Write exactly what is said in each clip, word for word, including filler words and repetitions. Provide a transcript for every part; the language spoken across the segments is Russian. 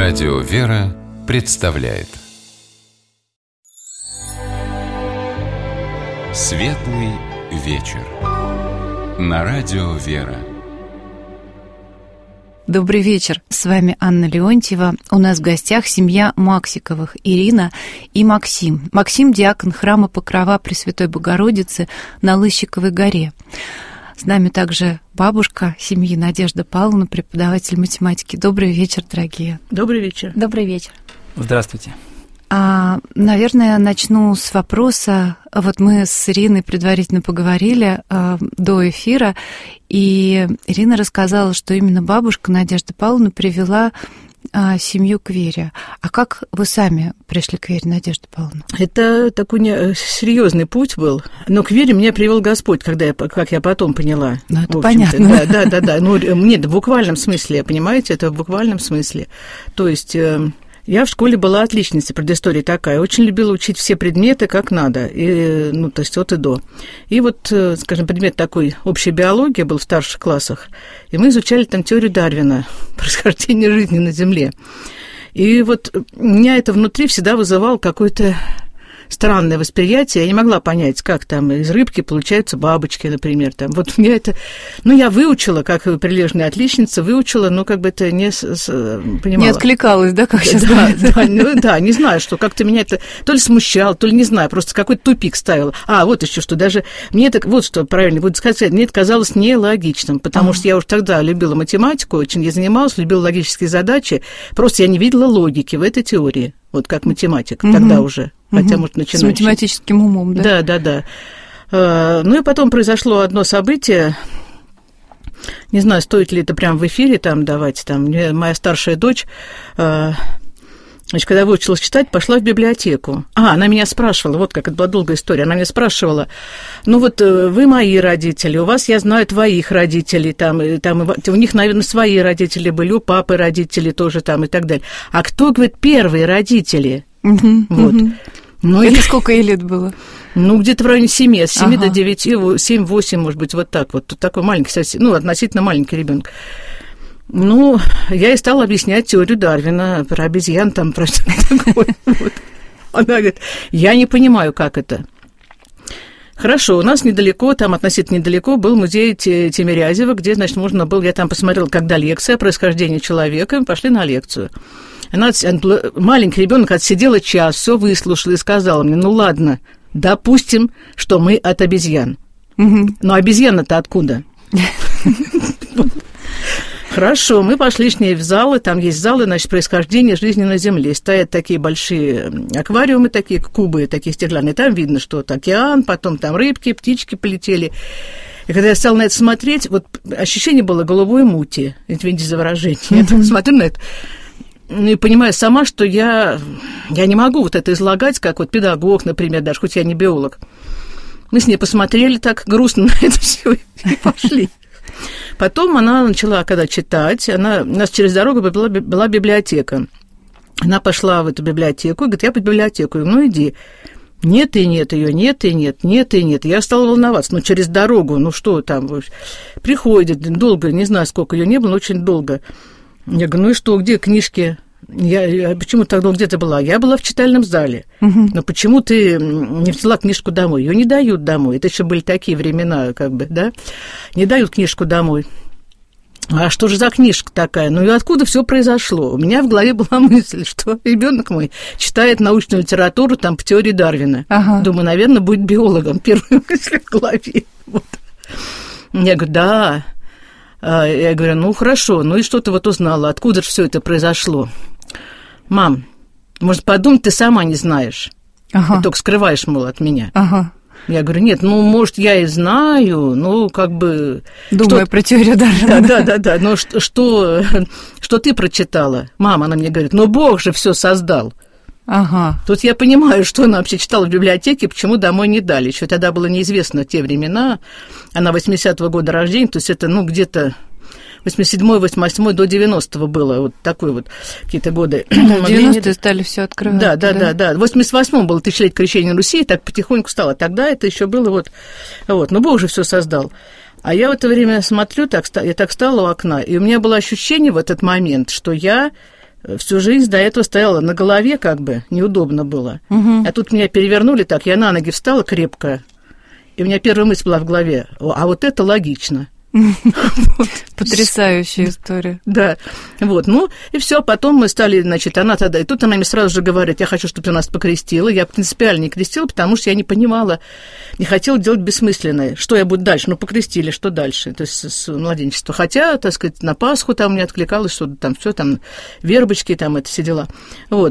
Радио «Вера» представляет Светлый вечер на Радио «Вера». Добрый вечер, с вами Анна Леонтьева. У нас в гостях семья Максиковых, Ирина и Максим. Максим – диакон храма Покрова Пресвятой Богородицы на Лыщиковой горе. С нами также бабушка семьи Надежда Павловна, преподаватель математики. Добрый вечер, дорогие. Добрый вечер. Добрый вечер. Здравствуйте. А, наверное, начну с вопроса. Вот мы с Ириной предварительно поговорили а, до эфира, и Ирина рассказала, что именно бабушка Надежда Павловна привела а, семью к вере. А как вы сами пришли к вере, Надежда Павловна? Это такой не, серьезный путь был, но к вере меня привел Господь, когда я, как я потом поняла. Ну, это понятно. Да, да, да, да. Ну, нет, в буквальном смысле, понимаете, это в буквальном смысле. То есть я в школе была отличницей, предыстория такая, очень любила учить все предметы как надо, и, ну, то есть от и до. И вот, скажем, предмет такой, общая биология был в старших классах, и мы изучали там теорию Дарвина, происхождение жизни на Земле. И вот меня это внутри всегда вызывало какое-то странное восприятие. Я не могла понять, как там из рыбки получаются бабочки, например. Там. Вот мне это... Ну, я выучила, как прилежная отличница, выучила, но как бы это не с... понимала. Не откликалась, да, как сейчас да, да, ну, да, не знаю, что как-то меня это то ли смущало, то ли не знаю, просто какой-то тупик ставил. А, вот еще что, даже мне это, вот что правильно будет сказать, мне это казалось нелогичным, потому А-а-а. что я уже тогда любила математику, очень я занималась, любила логические задачи, просто я не видела логики в этой теории. Вот как математик, угу. тогда уже, хотя, угу. может, начинающий. С математическим умом, да? Да, да, да. Ну и потом произошло одно событие, не знаю, стоит ли это прямо в эфире там давать, там, моя старшая дочь, значит, когда выучилась читать, пошла в библиотеку. А, она меня спрашивала, вот как это была долгая история, она меня спрашивала, ну вот вы мои родители, у вас, я знаю, твоих родителей, там, и, там, у них, наверное, свои родители были, у папы родители тоже там и так далее. А кто, говорит, первые родители? Угу, вот. Угу. Ну, это и... сколько ей лет было? Ну, где-то в районе семи, с семи ага. до девяти, семь-восемь, может быть, вот так вот. Тут такой маленький, совсем, ну, относительно маленький ребенок. Ну, я ей стала объяснять теорию Дарвина про обезьян, там, про что такое. Вот. Она говорит, я не понимаю, как это. Хорошо, у нас недалеко, там относительно недалеко был музей Тимирязева, где, значит, можно было, я там посмотрела, когда лекция о происхождении человека, мы пошли на лекцию. Она, маленький ребенок отсидела час, все выслушала и сказала мне, ну ладно, допустим, что мы от обезьян. Угу. Но обезьяна-то откуда? Хорошо, мы пошли с ней в залы, там есть залы, значит, происхождение жизни на Земле. Стоят такие большие аквариумы, такие кубы, такие стеклянные, там видно, что вот океан, потом там рыбки, птички полетели. И когда я стала на это смотреть, вот ощущение было голубой мути, извините за выражение. Я так смотрю на это и понимаю сама, что я, я не могу вот это излагать, как вот педагог, например, даже хоть я не биолог. Мы с ней посмотрели так грустно на это все и пошли. Потом она начала, когда читать, она, у нас через дорогу была, была библиотека. Она пошла в эту библиотеку и говорит, я по библиотеку. Я говорю, ну, иди. Нет и нет ее, нет и нет, нет и нет. Я стала волноваться, ну, через дорогу, ну, что там. Приходит, долго, не знаю, сколько ее не было, но очень долго. Я говорю, ну и что, где книжки? Я, почему так долго где-то была? Я была в читальном зале. Угу. Но почему ты не взяла книжку домой? Ее не дают домой. Это еще были такие времена, как бы, да? Не дают книжку домой. А что же за книжка такая? Ну и откуда все произошло? У меня в голове была мысль, что ребенок мой читает научную литературу там по теории Дарвина. Ага. Думаю, наверное, будет биологом. Первая мысль в голове. Вот. Я говорю, да. Я говорю, ну хорошо, ну и что ты вот узнала? Откуда же все это произошло? Мам, может, подумать, ты сама не знаешь. Ага. Ты только скрываешь, мол, от меня. Ага. Я говорю, нет, ну, может, я и знаю, ну, как бы... Думаю что... про теорию Дарвина. Да, да, да, да, но что, что, что ты прочитала? Мама, она мне говорит, ну, Бог же все создал. Ага. Тут я понимаю, что она вообще читала в библиотеке, почему домой не дали. Еще тогда было неизвестно в те времена. Она восьмидесятого года рождения, то есть это, ну, где-то восемьдесят седьмой, восемьдесят восьмой до девяностого было, вот такой вот какие-то годы. В девяностые стали все открывать. Да, да, да, да. В восемьдесят восьмом было тысячелетие крещения Руси, так потихоньку стало. Тогда это еще было вот, вот, ну, Бог же все создал. А я в это время смотрю, так, я так стала у окна, и у меня было ощущение в этот момент, что я всю жизнь до этого стояла на голове, как бы, неудобно было. Угу. А тут меня перевернули так, я на ноги встала крепко, и у меня первая мысль была в голове, а вот это логично. Потрясающая история. Да, вот, ну, и все, потом мы стали, значит, она тогда, и тут она мне сразу же говорит, я хочу, чтобы ты нас покрестила, я принципиально не крестила, потому что я не понимала, не хотела делать бессмысленное, что я буду дальше, ну, покрестили, что дальше, то есть с младенчества, хотя, так сказать, на Пасху там мне откликалось, что там все, там, вербочки, там, это все дела, вот.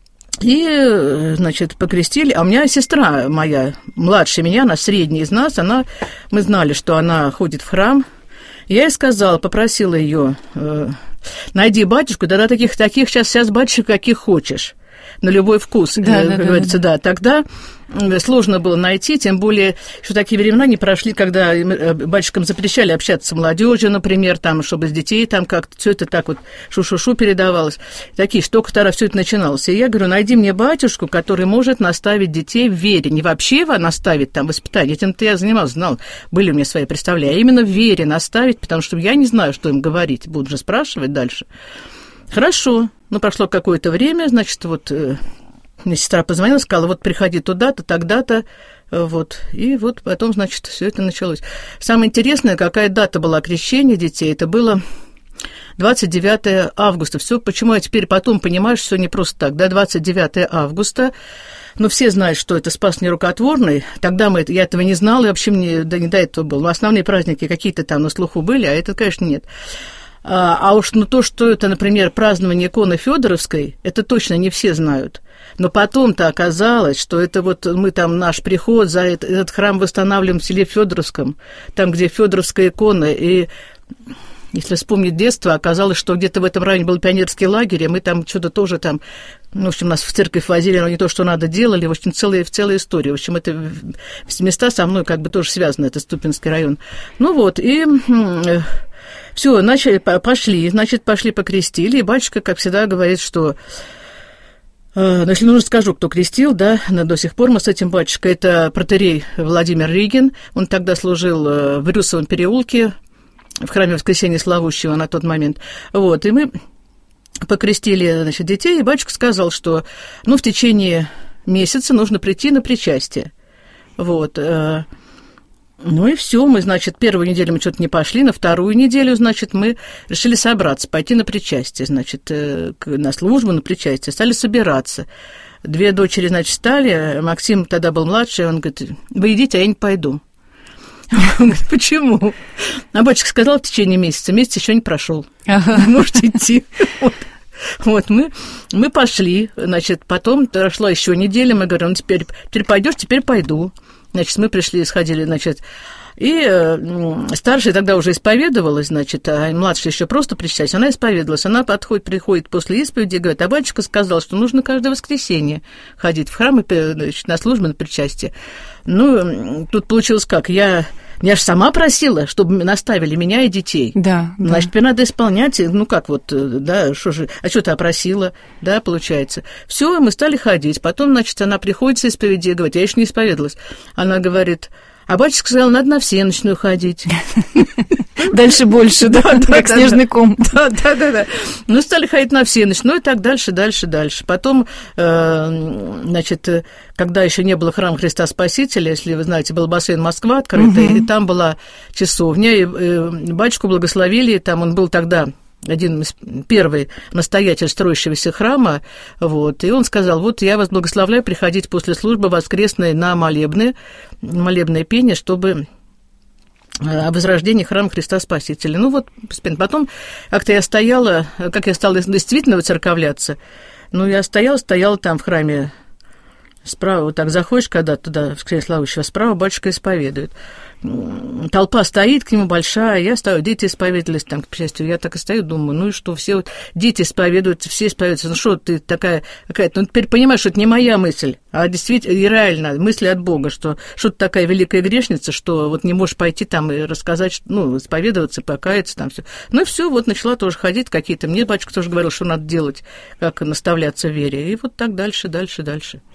И, значит, покрестили. А у меня сестра моя, младше меня, она средняя из нас, она, мы знали, что она ходит в храм. Я ей сказала, попросила ее, э, найди батюшку, тогда таких, таких сейчас, сейчас батюшек, каких хочешь. На любой вкус, да, как да, говорится, да, да. Тогда сложно было найти, тем более, что такие времена не прошли, когда батюшкам запрещали общаться с молодежью, например, там, чтобы с детей там как-то все это так вот шу-шу-шу передавалось. Такие, что только тогда все это начиналось. И я говорю, найди мне батюшку, который может наставить детей в вере. Не вообще наставить там воспитание, этим-то я занималась, знал, были у меня свои представления, а именно в вере наставить, потому что я не знаю, что им говорить, буду же спрашивать дальше. Хорошо. Ну, прошло какое-то время, значит, вот э, мне сестра позвонила, сказала, вот приходи туда-то, тогда-то, э, вот, и вот потом, значит, все это началось. Самое интересное, какая дата была крещения детей, это было двадцать девятое августа. Все, почему я теперь потом понимаю, что все не просто так, да, двадцать девятое августа, ну, все знают, что это Спас Нерукотворный, тогда мы, я этого не знала, и вообще мне да, не до этого было, но основные праздники какие-то там на слуху были, а это, конечно, нет. А, а уж ну, то, что это, например, празднование иконы Фёдоровской, это точно не все знают. Но потом-то оказалось, что это вот мы там наш приход за этот, этот храм восстанавливаем в селе Фёдоровском, там, где Фёдоровская икона, и если вспомнить детство, оказалось, что где-то в этом районе был пионерский лагерь, и мы там что-то тоже там, ну, в общем, нас в церковь возили, но не то, что надо, делали, в общем, целая, целая история. В общем, это места со мной как бы тоже связаны, это Ступинский район. Ну вот, и... Все, начали, пошли, значит, пошли покрестили, и батюшка, как всегда, говорит, что... Э, если нужно, скажу, кто крестил, да, до сих пор мы с этим батюшкой, это протоиерей Владимир Ригин, он тогда служил в Рюсовом переулке, в храме Воскресения Славущего на тот момент, вот, и мы покрестили, значит, детей, и батюшка сказал, что, ну, в течение месяца нужно прийти на причастие, вот, э, ну и все, мы, значит, первую неделю мы что-то не пошли, на вторую неделю, значит, мы решили собраться, пойти на причастие, значит, на службу, на причастие, стали собираться. Две дочери, значит, стали, Максим тогда был младший, он говорит, вы идите, а я не пойду. Он говорит, почему? А батюшка сказал в течение месяца, месяц еще не прошел, можете идти. Вот. Вот, мы, мы пошли, значит, потом прошла еще неделя, мы говорим, ну, теперь, теперь пойдешь, теперь пойду. Значит, мы пришли, сходили, значит, и э, старшая тогда уже исповедовалась, значит, а младшая еще просто причастилась, она исповедовалась, она подходит, приходит после исповеди и говорит, а батюшка сказал, что нужно каждое воскресенье ходить в храм и, значит, на службу, на причастие. Ну, тут получилось как, я... Я же сама просила, чтобы наставили меня и детей. Да, Значит, да. Теперь надо исполнять. Ну, как вот, да, что же... А что ты опросила, да, получается. Все, мы стали ходить. Потом, значит, она приходит с исповеди и говорит, я еще не исповедовалась. Она говорит, а батюшка сказал, надо на всеночную ходить. Дальше больше, да, как снежный ком. Да, да, да, да. Ну, стали ходить на всеночную, ну, и так дальше, дальше, дальше. Потом, значит, когда еще не было храма Христа Спасителя, если вы знаете, был бассейн Москва открытый, и там была часовня, и батюшку благословили, там он был тогда... один из первый настоятель строящегося храма, вот, и он сказал, вот я вас благословляю приходить после службы воскресной на молебны, молебное пение, чтобы о возрождении храма Христа Спасителя. Ну вот, потом как-то я стояла, как я стала действительно выцерковляться, ну я стояла, стояла там в храме, справа, вот так заходишь, когда туда, в Воскресение Славущего, справа батюшка исповедует. Толпа стоит к нему большая, я стою, дети исповедовались там, к счастью, я так и стою, думаю, ну и что, все вот дети исповедуются, все исповедуются, ну что ты такая какая-то, ну теперь понимаешь, что это не моя мысль, а действительно, и реально, мысль от Бога, что что ты такая великая грешница, что вот не можешь пойти там и рассказать, ну, исповедоваться, покаяться там все. Ну и все, вот начала тоже ходить какие-то, мне батюшка тоже говорил, что надо делать, как наставляться в вере, и вот так дальше, дальше, дальше.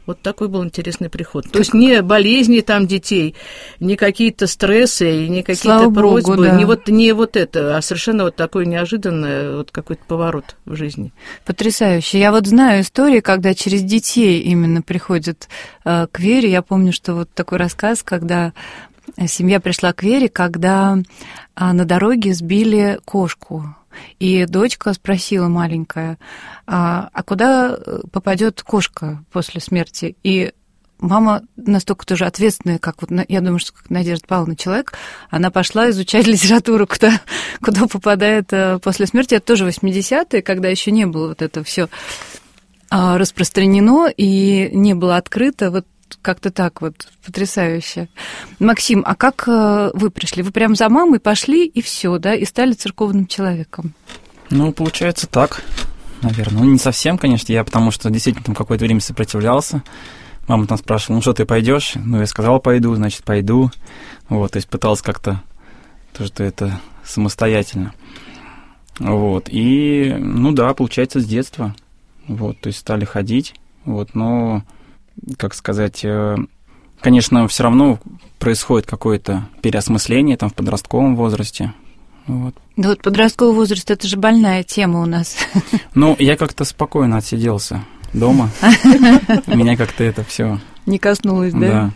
Вот такой был интересный приход. То есть не болезни там детей, не какие-то стрессы, не какие-то просьбы, Богу, да. не, вот, не вот это, а совершенно вот такой неожиданный вот какой-то поворот в жизни. Потрясающе. Я вот знаю истории, когда через детей именно приходят э, к вере. Я помню, что вот такой рассказ, когда семья пришла к вере, когда э, на дороге сбили кошку. И дочка спросила маленькая, а, а куда попадет кошка после смерти? И мама настолько тоже ответственная, как вот, я думаю, что как Надежда Павловна человек, она пошла изучать литературу, куда, куда попадает после смерти. Это тоже восьмидесятые, когда еще не было вот это все распространено и не было открыто. Вот как-то так вот, потрясающе. Максим, а как вы пришли? Вы прям за мамой пошли, и все, да, и стали церковным человеком? Ну, получается так, наверное. Ну, не совсем, конечно, я потому что действительно там какое-то время сопротивлялся. Мама там спрашивала, ну что, ты пойдешь? Ну, я сказал, пойду, значит, пойду. Вот, то есть пытался как-то тоже это самостоятельно. Вот, и, ну да, получается, с детства. Вот, то есть стали ходить, вот, но... как сказать, конечно, все равно происходит какое-то переосмысление там в подростковом возрасте. Вот. Да вот подростковый возраст, это же больная тема у нас. Ну, я как-то спокойно отсиделся дома. Меня как-то это все не коснулось, да? Да.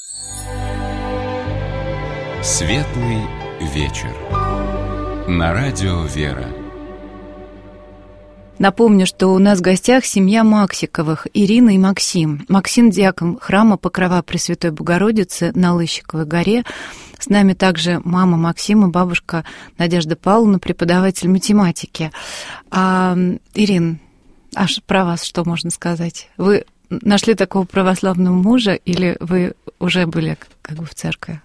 Светлый вечер. На радио «Вера». Напомню, что у нас в гостях семья Максиковых, Ирина и Максим. Максим – диакон храма Покрова Пресвятой Богородицы на Лыщиковой горе. С нами также мама Максима, бабушка Надежда Павловна, преподаватель математики. А, Ирин, а про вас что можно сказать? Вы нашли такого православного мужа или вы уже были как бы в церкви?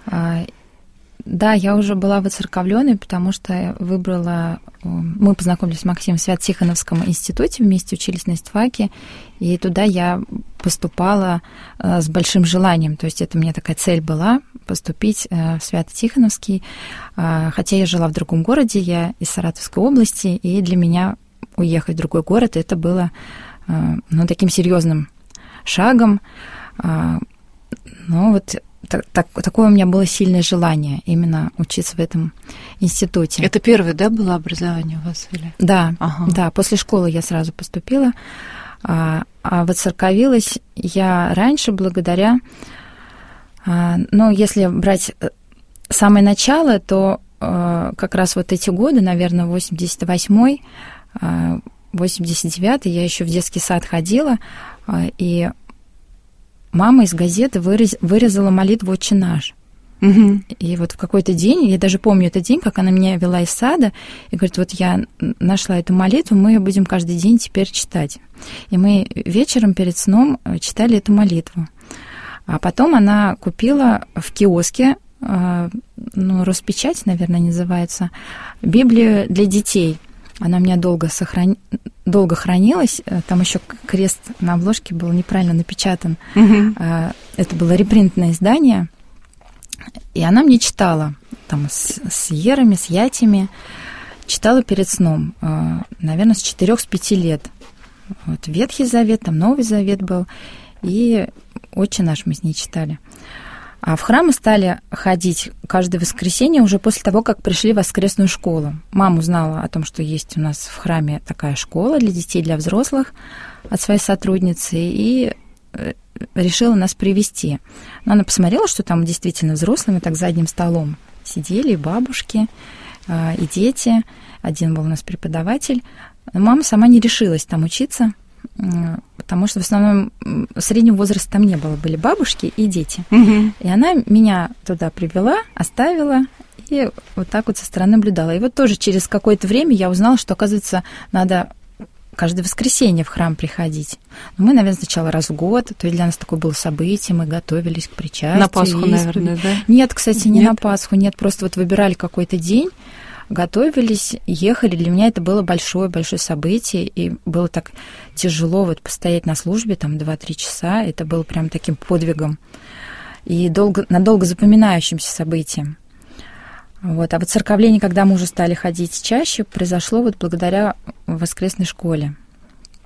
Да, я уже была воцерковлённой, потому что выбрала... Мы познакомились с Максимом в Свято-Тихоновском институте, вместе учились на истфаке, и туда я поступала с большим желанием. То есть это у меня такая цель была — поступить в Свято-Тихоновский. Хотя я жила в другом городе, я из Саратовской области, и для меня уехать в другой город — это было, ну, таким серьезным шагом. Но вот... Так, так, такое у меня было сильное желание именно учиться в этом институте. Это первое, да, было образование у вас? Или? Да, ага. да, после школы я сразу поступила, а, а воцерковилась я раньше благодаря, а, ну, если брать самое начало, то а, как раз вот эти годы, наверное, восемьдесят восьмой, а, восемьдесят девятый, я еще в детский сад ходила, а, и мама из газеты вырез, вырезала молитву «Отче наш». Угу. И вот в какой-то день, я даже помню этот день, как она меня вела из сада, и говорит, вот я нашла эту молитву, мы ее будем каждый день теперь читать. И мы вечером перед сном читали эту молитву. А потом она купила в киоске, ну, Роспечать, наверное, называется, Библию для детей. Она у меня долго, сохран... долго хранилась. Там еще крест на обложке был неправильно напечатан. Uh-huh. Это было репринтное издание. И она мне читала там с, с ерами, с ятями. Читала перед сном, наверное, с четырёх, с пяти лет. Вот Ветхий Завет, там Новый Завет был. И «Отче наш» мы с ней читали. А в храм мы стали ходить каждое воскресенье уже после того, как пришли в воскресную школу. Мама узнала о том, что есть у нас в храме такая школа для детей, для взрослых от своей сотрудницы, и решила нас привести. Но она посмотрела, что там действительно взрослые, мы так за одним столом сидели, и бабушки, и дети. Один был у нас преподаватель. Но мама сама не решилась там учиться, потому что в основном среднего возраста там не было, были бабушки и дети. Угу. И она меня туда привела, оставила, и вот так вот со стороны наблюдала. И вот тоже через какое-то время я узнала, что, оказывается, надо каждое воскресенье в храм приходить. Но мы, наверное, сначала раз в год, то есть для нас такое было событие, мы готовились к причастию. На Пасху, наверное, да? Нет, кстати, не нет? на Пасху, нет, просто вот выбирали какой-то день, готовились, ехали. Для меня это было большое-большое событие, и было так тяжело вот постоять на службе, там, два-три часа. Это было прям таким подвигом и долго, надолго запоминающимся событием. Вот. А воцерковление, когда мы уже стали ходить чаще, произошло вот благодаря воскресной школе.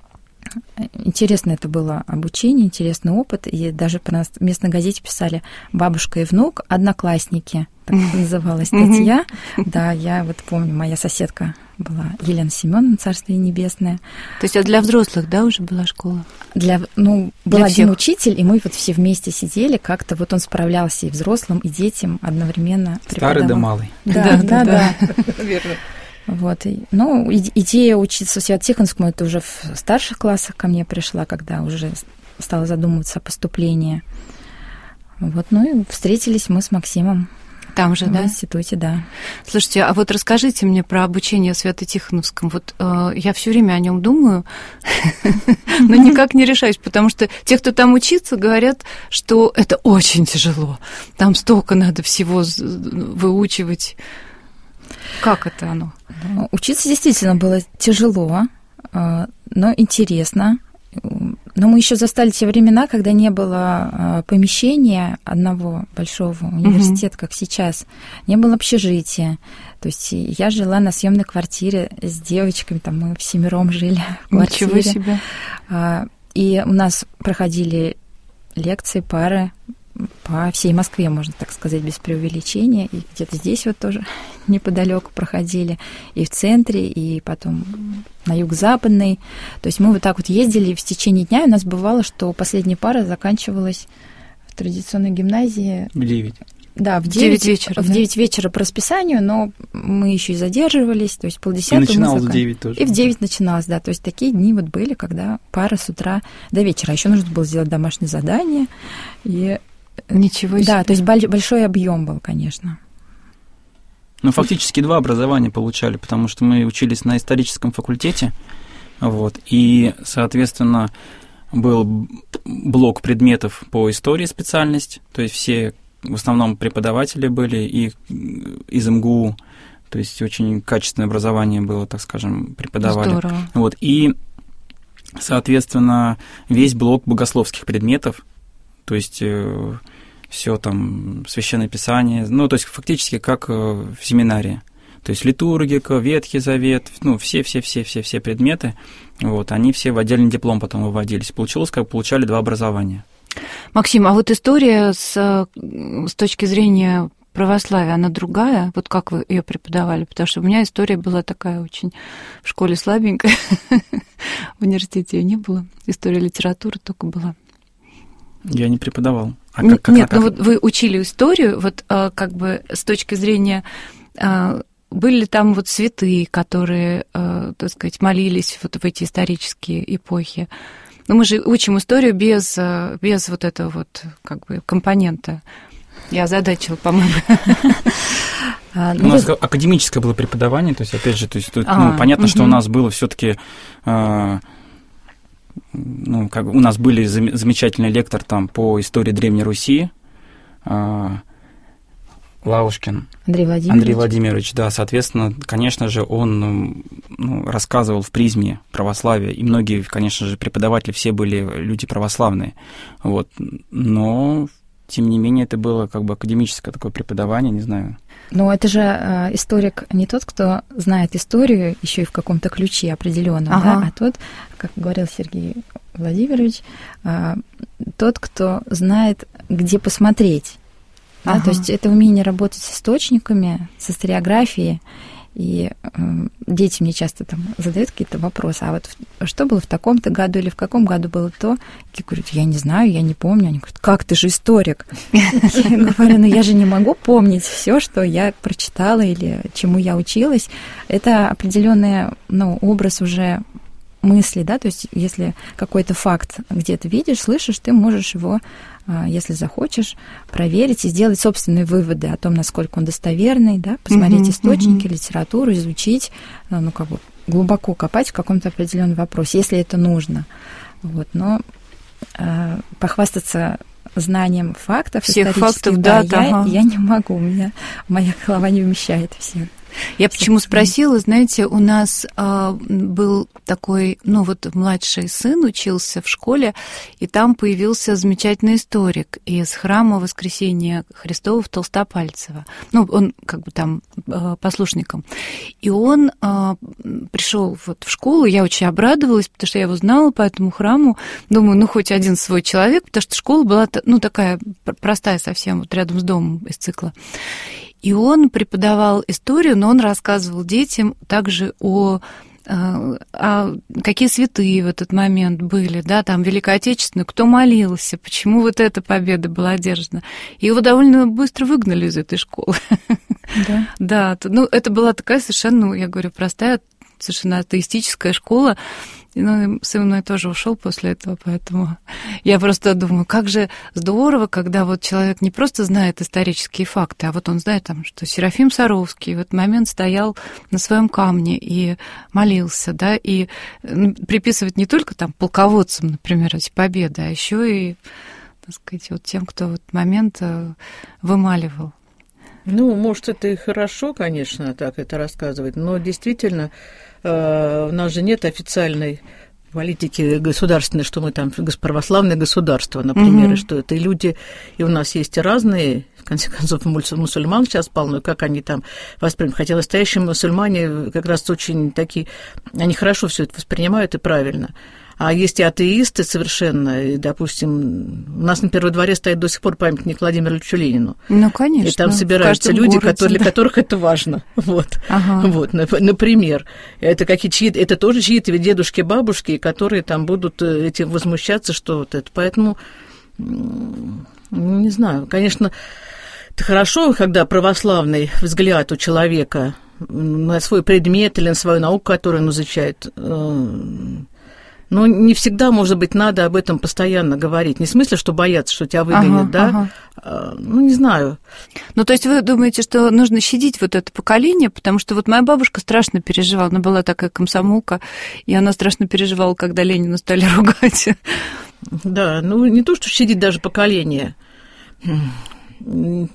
Интересно это было обучение, интересный опыт. И даже про нас в местной газете писали «Бабушка и внук, одноклассники». Так называлась статья. Да, я вот помню, моя соседка была Елена Семеновна, царствие небесное. То есть, а для взрослых, да, уже была школа? Для, ну, был для один всех. Учитель, и мы вот все вместе сидели, как-то вот он справлялся и взрослым, и детям одновременно. Старый да малый. Да, да, да. Верно. Вот. Ну, идея учиться в Свято-Тихонском, это уже в старших классах ко мне пришла, когда уже стала задумываться о поступлении. Вот, ну и встретились мы с Максимом. Там же, в да? В институте, да. Слушайте, а вот расскажите мне про обучение в Свято-Тихоновском. Вот э, я все время о нем думаю, но никак не решаюсь, потому что те, кто там учится, говорят, что это очень тяжело. Там столько надо всего выучивать. Как это оно? Учиться действительно было тяжело, но интересно. Но мы еще застали те времена, когда не было помещения одного большого университета, как сейчас, не было общежития. То есть я жила на съемной квартире с девочками, там мы всемиром жили в квартире. Ничего себе. И у нас проходили лекции, пары по всей Москве, можно так сказать, без преувеличения. И где-то здесь вот тоже неподалеку проходили. И в центре, и потом на юго-западной. То есть мы вот так вот ездили, и в течение дня у нас бывало, что последняя пара заканчивалась в традиционной гимназии. В девять. Да, в девять вечера. В да? девять вечера по расписанию, но мы еще и задерживались, то есть полдесятого. И начиналось мы в девять тоже. И в девять начиналось, да. То есть такие дни вот были, когда пара с утра до вечера. Еще нужно было сделать домашнее задание. И ничего себе. Да, то есть большой объем был, конечно. Ну, фактически два образования получали, потому что мы учились на историческом факультете, вот, и, соответственно, был блок предметов по истории специальность, то есть все в основном преподаватели были и из эм гэ у, то есть очень качественное образование было, так скажем, преподавали. Здорово. Вот, и, соответственно, весь блок богословских предметов, то есть все там, Священное Писание, ну, то есть фактически как в семинарии. То есть литургика, Ветхий Завет, ну, все-все-все-все-все предметы, вот, они все в отдельный диплом потом выводились. Получилось, как получали два образования. Максим, а вот история с, с точки зрения православия, она другая? Вот как вы ее преподавали? Потому что у меня история была такая очень в школе слабенькая, в университете ее не было. История литературы только была. Я не преподавал. А как, как, Нет, как... ну вот вы учили историю, вот как бы с точки зрения, были ли там вот святые, которые, так сказать, молились вот в эти исторические эпохи? Но мы же учим историю без, без вот этого вот как бы компонента. Я озадачила, по-моему. У нас академическое было преподавание, то есть, опять же, то есть, ну, понятно, что у нас было все-таки... Ну, как у нас были замечательный лектор там по истории Древней Руси, Лаушкин Андрей Владимирович. Андрей Владимирович, да, соответственно, конечно же, он ну, рассказывал в призме православия, и многие, конечно же, преподаватели все были люди православные, вот, но тем не менее это было как бы академическое такое преподавание, не знаю. Но это же э, историк не тот, кто знает историю еще и в каком-то ключе определенном, ага. да, а тот, как говорил Сергей Владимирович, э, тот, кто знает, где посмотреть. Да? Ага. То есть это умение работать с источниками, с историографией. И э, дети мне часто там задают какие-то вопросы, а вот что было в таком-то году или в каком году было то? Я говорю, я не знаю, я не помню. Они говорят, как, ты же историк. Я говорю, ну я же не могу помнить все, что я прочитала или чему я училась. Это определенный, ну, образ уже мысли, да, то есть если какой-то факт где-то видишь, слышишь, ты можешь его, если захочешь, проверить и сделать собственные выводы о том, насколько он достоверный, да, посмотреть uh-huh, источники, uh-huh. литературу, изучить, ну, как бы глубоко копать в каком-то определенном вопросе, если это нужно. Вот, но э, похвастаться знанием фактов всех исторических, фактов, да, да, я, ага. я не могу, у меня моя голова не вмещает всех. Я почему спросила, знаете, у нас а, был такой, ну вот младший сын учился в школе, и там появился замечательный историк из храма Воскресения Христова в Толстопальцево. Ну, он как бы там а, послушником. И он а, пришел вот в школу, я очень обрадовалась, потому что я его знала по этому храму. Думаю, ну хоть один свой человек, потому что школа была, ну, такая простая совсем, вот рядом с домом из цикла. И он преподавал историю, но он рассказывал детям также о, о какие святые в этот момент были, да, там Великой Отечественной, кто молился, почему вот эта победа была одержана. И его довольно быстро выгнали из этой школы. Да. Да, ну, это была такая совершенно, ну, я говорю, простая, совершенно атеистическая школа. Ну, сын мой тоже ушел после этого, поэтому я просто думаю, как же здорово, когда вот человек не просто знает исторические факты, а вот он знает, там, что Серафим Саровский в этот момент стоял на своем камне и молился, да, и приписывать не только там полководцам, например, эти победы, а еще и, так сказать, вот тем, кто в этот момент вымаливал. Ну, может, это и хорошо, конечно, так это рассказывать, но действительно у нас же нет официальной политики государственной, что мы там православное государство, например, mm-hmm. и что это и люди, и у нас есть и разные, в конце концов, мусульман сейчас полно, как они там воспринимают. Хотя настоящие мусульмане как раз очень такие, они хорошо все это воспринимают и правильно. А есть и атеисты совершенно, и, допустим, у нас, например, во дворе стоит до сих пор памятник Владимиру Ильичу Ленину. Ну, конечно. И там собираются люди, городе, которые, да. для которых это важно. Вот, ага. вот например. Это, какие, чьи, это тоже чьи-то дедушки, бабушки, которые там будут этим возмущаться, что вот это. Поэтому, не знаю, конечно, это хорошо, когда православный взгляд у человека на свой предмет или на свою науку, которую он изучает, но не всегда, может быть, надо об этом постоянно говорить. Не в смысле, что боятся, что тебя выгонят, ага, да? Ага. Ну, не знаю. Ну, то есть вы думаете, что нужно щадить вот это поколение, потому что вот моя бабушка страшно переживала, она была такая комсомолка, и она страшно переживала, когда Ленина стали ругать. Да, ну, не то, что щадить даже поколение. Ну,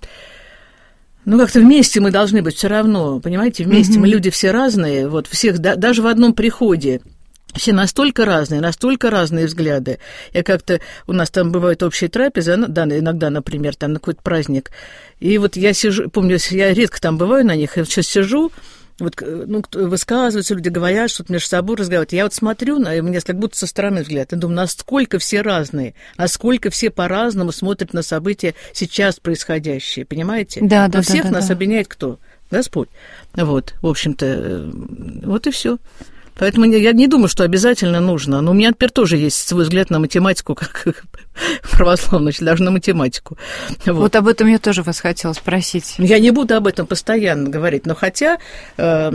как-то вместе мы должны быть все равно, понимаете? Вместе mm-hmm. мы люди все разные, вот всех, да, даже в одном приходе. Все настолько разные, настолько разные взгляды. Я как-то... У нас там бывают общие трапезы, да, иногда, например, там на какой-то праздник. И вот я сижу... Помню, я редко там бываю на них, и сейчас сижу, вот, ну, высказываются, люди говорят, что-то между собой разговаривают. Я вот смотрю, и у меня как будто со стороны взгляд. Я думаю, насколько все разные, насколько все по-разному смотрят на события сейчас происходящие, понимаете? Да, да, Но всех да, да, нас да. объединяет кто? Господь. Вот, в общем-то, вот и все. Поэтому я не думаю, что обязательно нужно. Но у меня, например, тоже есть свой взгляд на математику, как православный, даже на математику. Вот. вот об этом я тоже вас хотела спросить. Я не буду об этом постоянно говорить, но хотя... Э,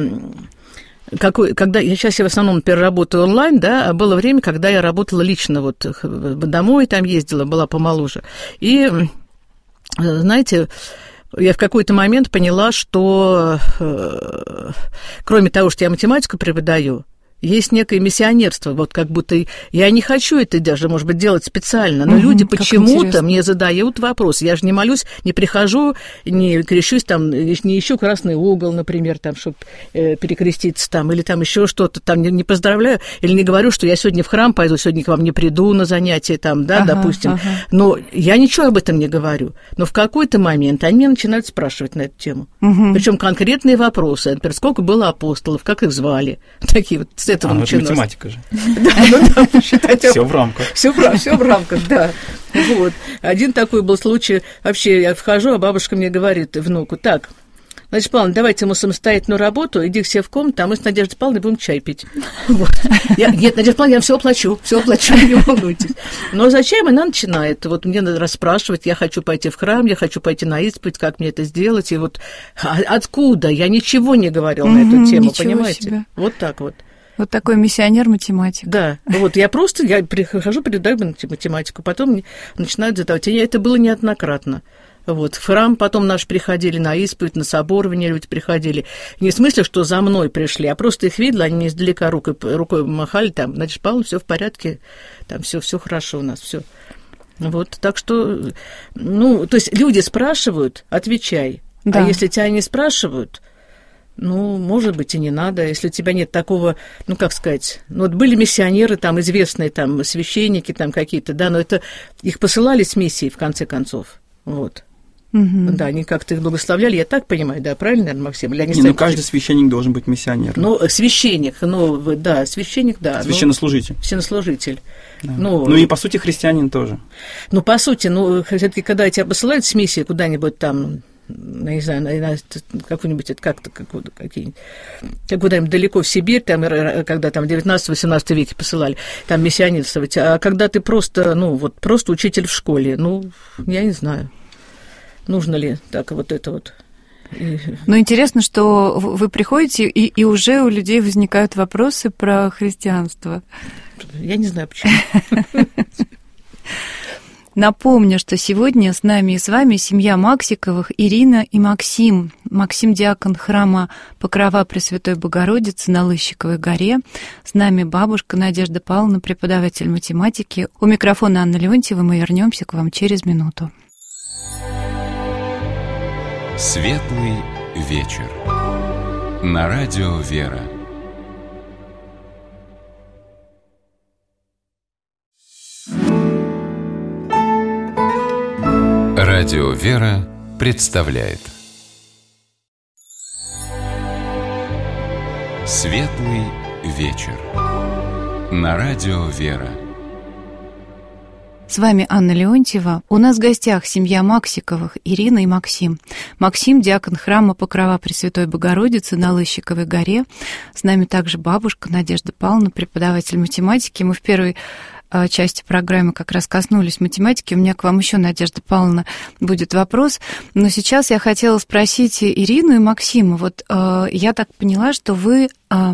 Какой, когда я сейчас я в основном, например, работаю онлайн, да, а было время, когда я работала лично, вот домой там ездила, была помоложе. И, знаете, я в какой-то момент поняла, что э, кроме того, что я математику преподаю, есть некое миссионерство, вот как будто я не хочу это даже, может быть, делать специально, но угу, люди почему-то мне задают вопрос. Я же не молюсь, не прихожу, не крещусь там, не ищу красный угол, например, там, чтобы э, перекреститься там, или там еще что-то, там не, не поздравляю, или не говорю, что я сегодня в храм пойду, сегодня к вам не приду на занятия, там, да, ага, допустим. Ага. Но я ничего об этом не говорю. Но в какой-то момент они меня начинают спрашивать на эту тему. Угу. Причем конкретные вопросы, например, сколько было апостолов, как их звали, такие вот. С этого а, началось. Это математика же. Да, ну да, считайте. Все в рамках. Все в рамках, да. Вот. Один такой был случай. Вообще, я вхожу, а бабушка мне говорит внуку: так, Надежда Павловна, давайте ему самостоятельную работу, иди все в комнату, а мы с Надеждой Павловной будем чай пить. Вот. Я, нет, Надежда Павловна, я все оплачу, все оплачу, не волнуйтесь. Но зачем она начинает? Вот мне надо расспрашивать, я хочу пойти в храм, я хочу пойти на исповедь, как мне это сделать, и вот откуда? Я ничего не говорила на эту тему, понимаете? Себе. Вот так вот. Вот такой миссионер-математик. Да, вот я просто, я прихожу, преподаю математику, потом начинают задавать. И это было неоднократно. Вот, в храм потом наши приходили на исповедь, на соборование люди приходили. Не в смысле, что за мной пришли, а просто их видела, они издалека рукой, рукой махали, там, Надежда Павловна, все в порядке, там все, все хорошо у нас, все. Вот, так что, ну, то есть люди спрашивают, отвечай. Да. А если тебя не спрашивают, Ну, может быть, и не надо, если у тебя нет такого, ну, как сказать, ну, вот были миссионеры, там, известные, там, священники, там, какие-то, да, но это, их посылали с миссией, в конце концов, вот. Угу. Да, они как-то их благословляли, я так понимаю, да, правильно, наверное, Максим? Или они не, ну, каждый священник должен быть миссионером. Ну, священник, ну, да, священник, да. Священнослужитель. Ну, священнослужитель. Да. Ну, ну, и, по сути, христианин тоже. Ну, по сути, ну, все-таки, когда тебя посылают с миссией куда-нибудь там, я не знаю, на, на какую-нибудь, как-то, какие-нибудь, куда-нибудь далеко в Сибирь, там, когда там в девятнадцатом-восемнадцатом веке посылали, там миссионерствовать, а когда ты просто, ну, вот, просто учитель в школе, ну, я не знаю. Нужно ли так вот это вот? Но интересно, что вы приходите, и, и уже у людей возникают вопросы про христианство. Я не знаю, почему. Напомню, что сегодня с нами и с вами семья Максиковых, Ирина и Максим. Максим – диакон храма Покрова Пресвятой Богородицы на Лыщиковой горе. С нами бабушка Надежда Павловна, преподаватель математики. У микрофона Анна Леонтьева. Мы вернемся к вам через минуту. Светлый вечер. На радио «Вера». Радио «Вера» представляет Светлый вечер. На радио «Вера». С вами Анна Леонтьева. У нас в гостях семья Максиковых, Ирина и Максим. Максим – диакон храма Покрова Пресвятой Богородицы на Лыщиковой горе. С нами также бабушка Надежда Павловна, преподаватель математики. Мы в первой части программы как раз коснулись математики. У меня к вам еще, Надежда Павловна, будет вопрос. Но сейчас я хотела спросить Ирину и Максима. Вот э, я так поняла, что вы э,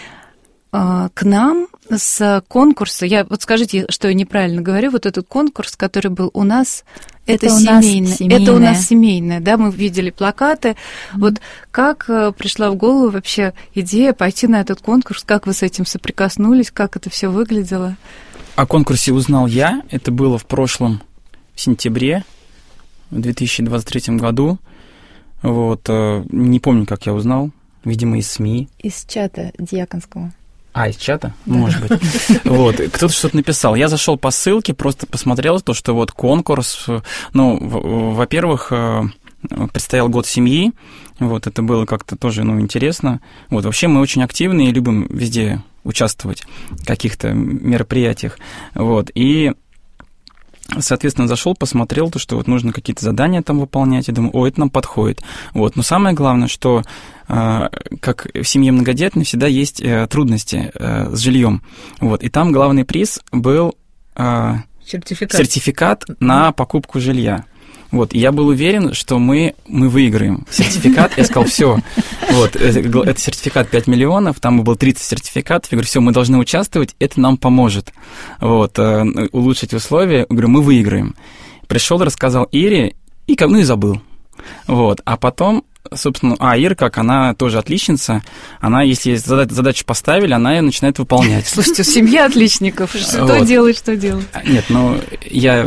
э, к нам с конкурса, я вот скажите, что я неправильно говорю, вот этот конкурс, который был у нас, это, это семейное, семейное. Это у нас семейное, да, мы видели плакаты. Mm-hmm. Вот как пришла в голову вообще идея пойти на этот конкурс, как вы с этим соприкоснулись, как это все выглядело? О конкурсе узнал я, это было в прошлом сентябре, в две тысячи двадцать третьем году, вот, не помню, как я узнал, видимо, из СМИ. Из чата диаконского. А, из чата? Да. Может быть. Вот, кто-то что-то написал. Я зашел по ссылке, просто посмотрел то, что вот конкурс, ну, во-первых, предстоял год семьи, вот, это было как-то тоже, ну, интересно. Вот, вообще мы очень активны и любим везде участвовать в каких-то мероприятиях, вот, и, соответственно, зашел, посмотрел то, что вот нужно какие-то задания там выполнять, и думаю, о, это нам подходит, вот, но самое главное, что как в семье многодетной всегда есть трудности с жильем, вот, и там главный приз был сертификат, сертификат на покупку жилья. Вот, и я был уверен, что мы, мы выиграем сертификат. Я сказал, все, вот, это сертификат пять миллионов, там было тридцать сертификатов. Я говорю, все, мы должны участвовать, это нам поможет, вот, улучшить условия. Я говорю, мы выиграем. Пришел, рассказал Ире, и, ну, и забыл. Вот, а потом, собственно, а Ира, как она тоже отличница, она, если задачу поставили, она ее начинает выполнять. Слушайте, семья отличников, что вот. делать, что делать? Нет, ну, я...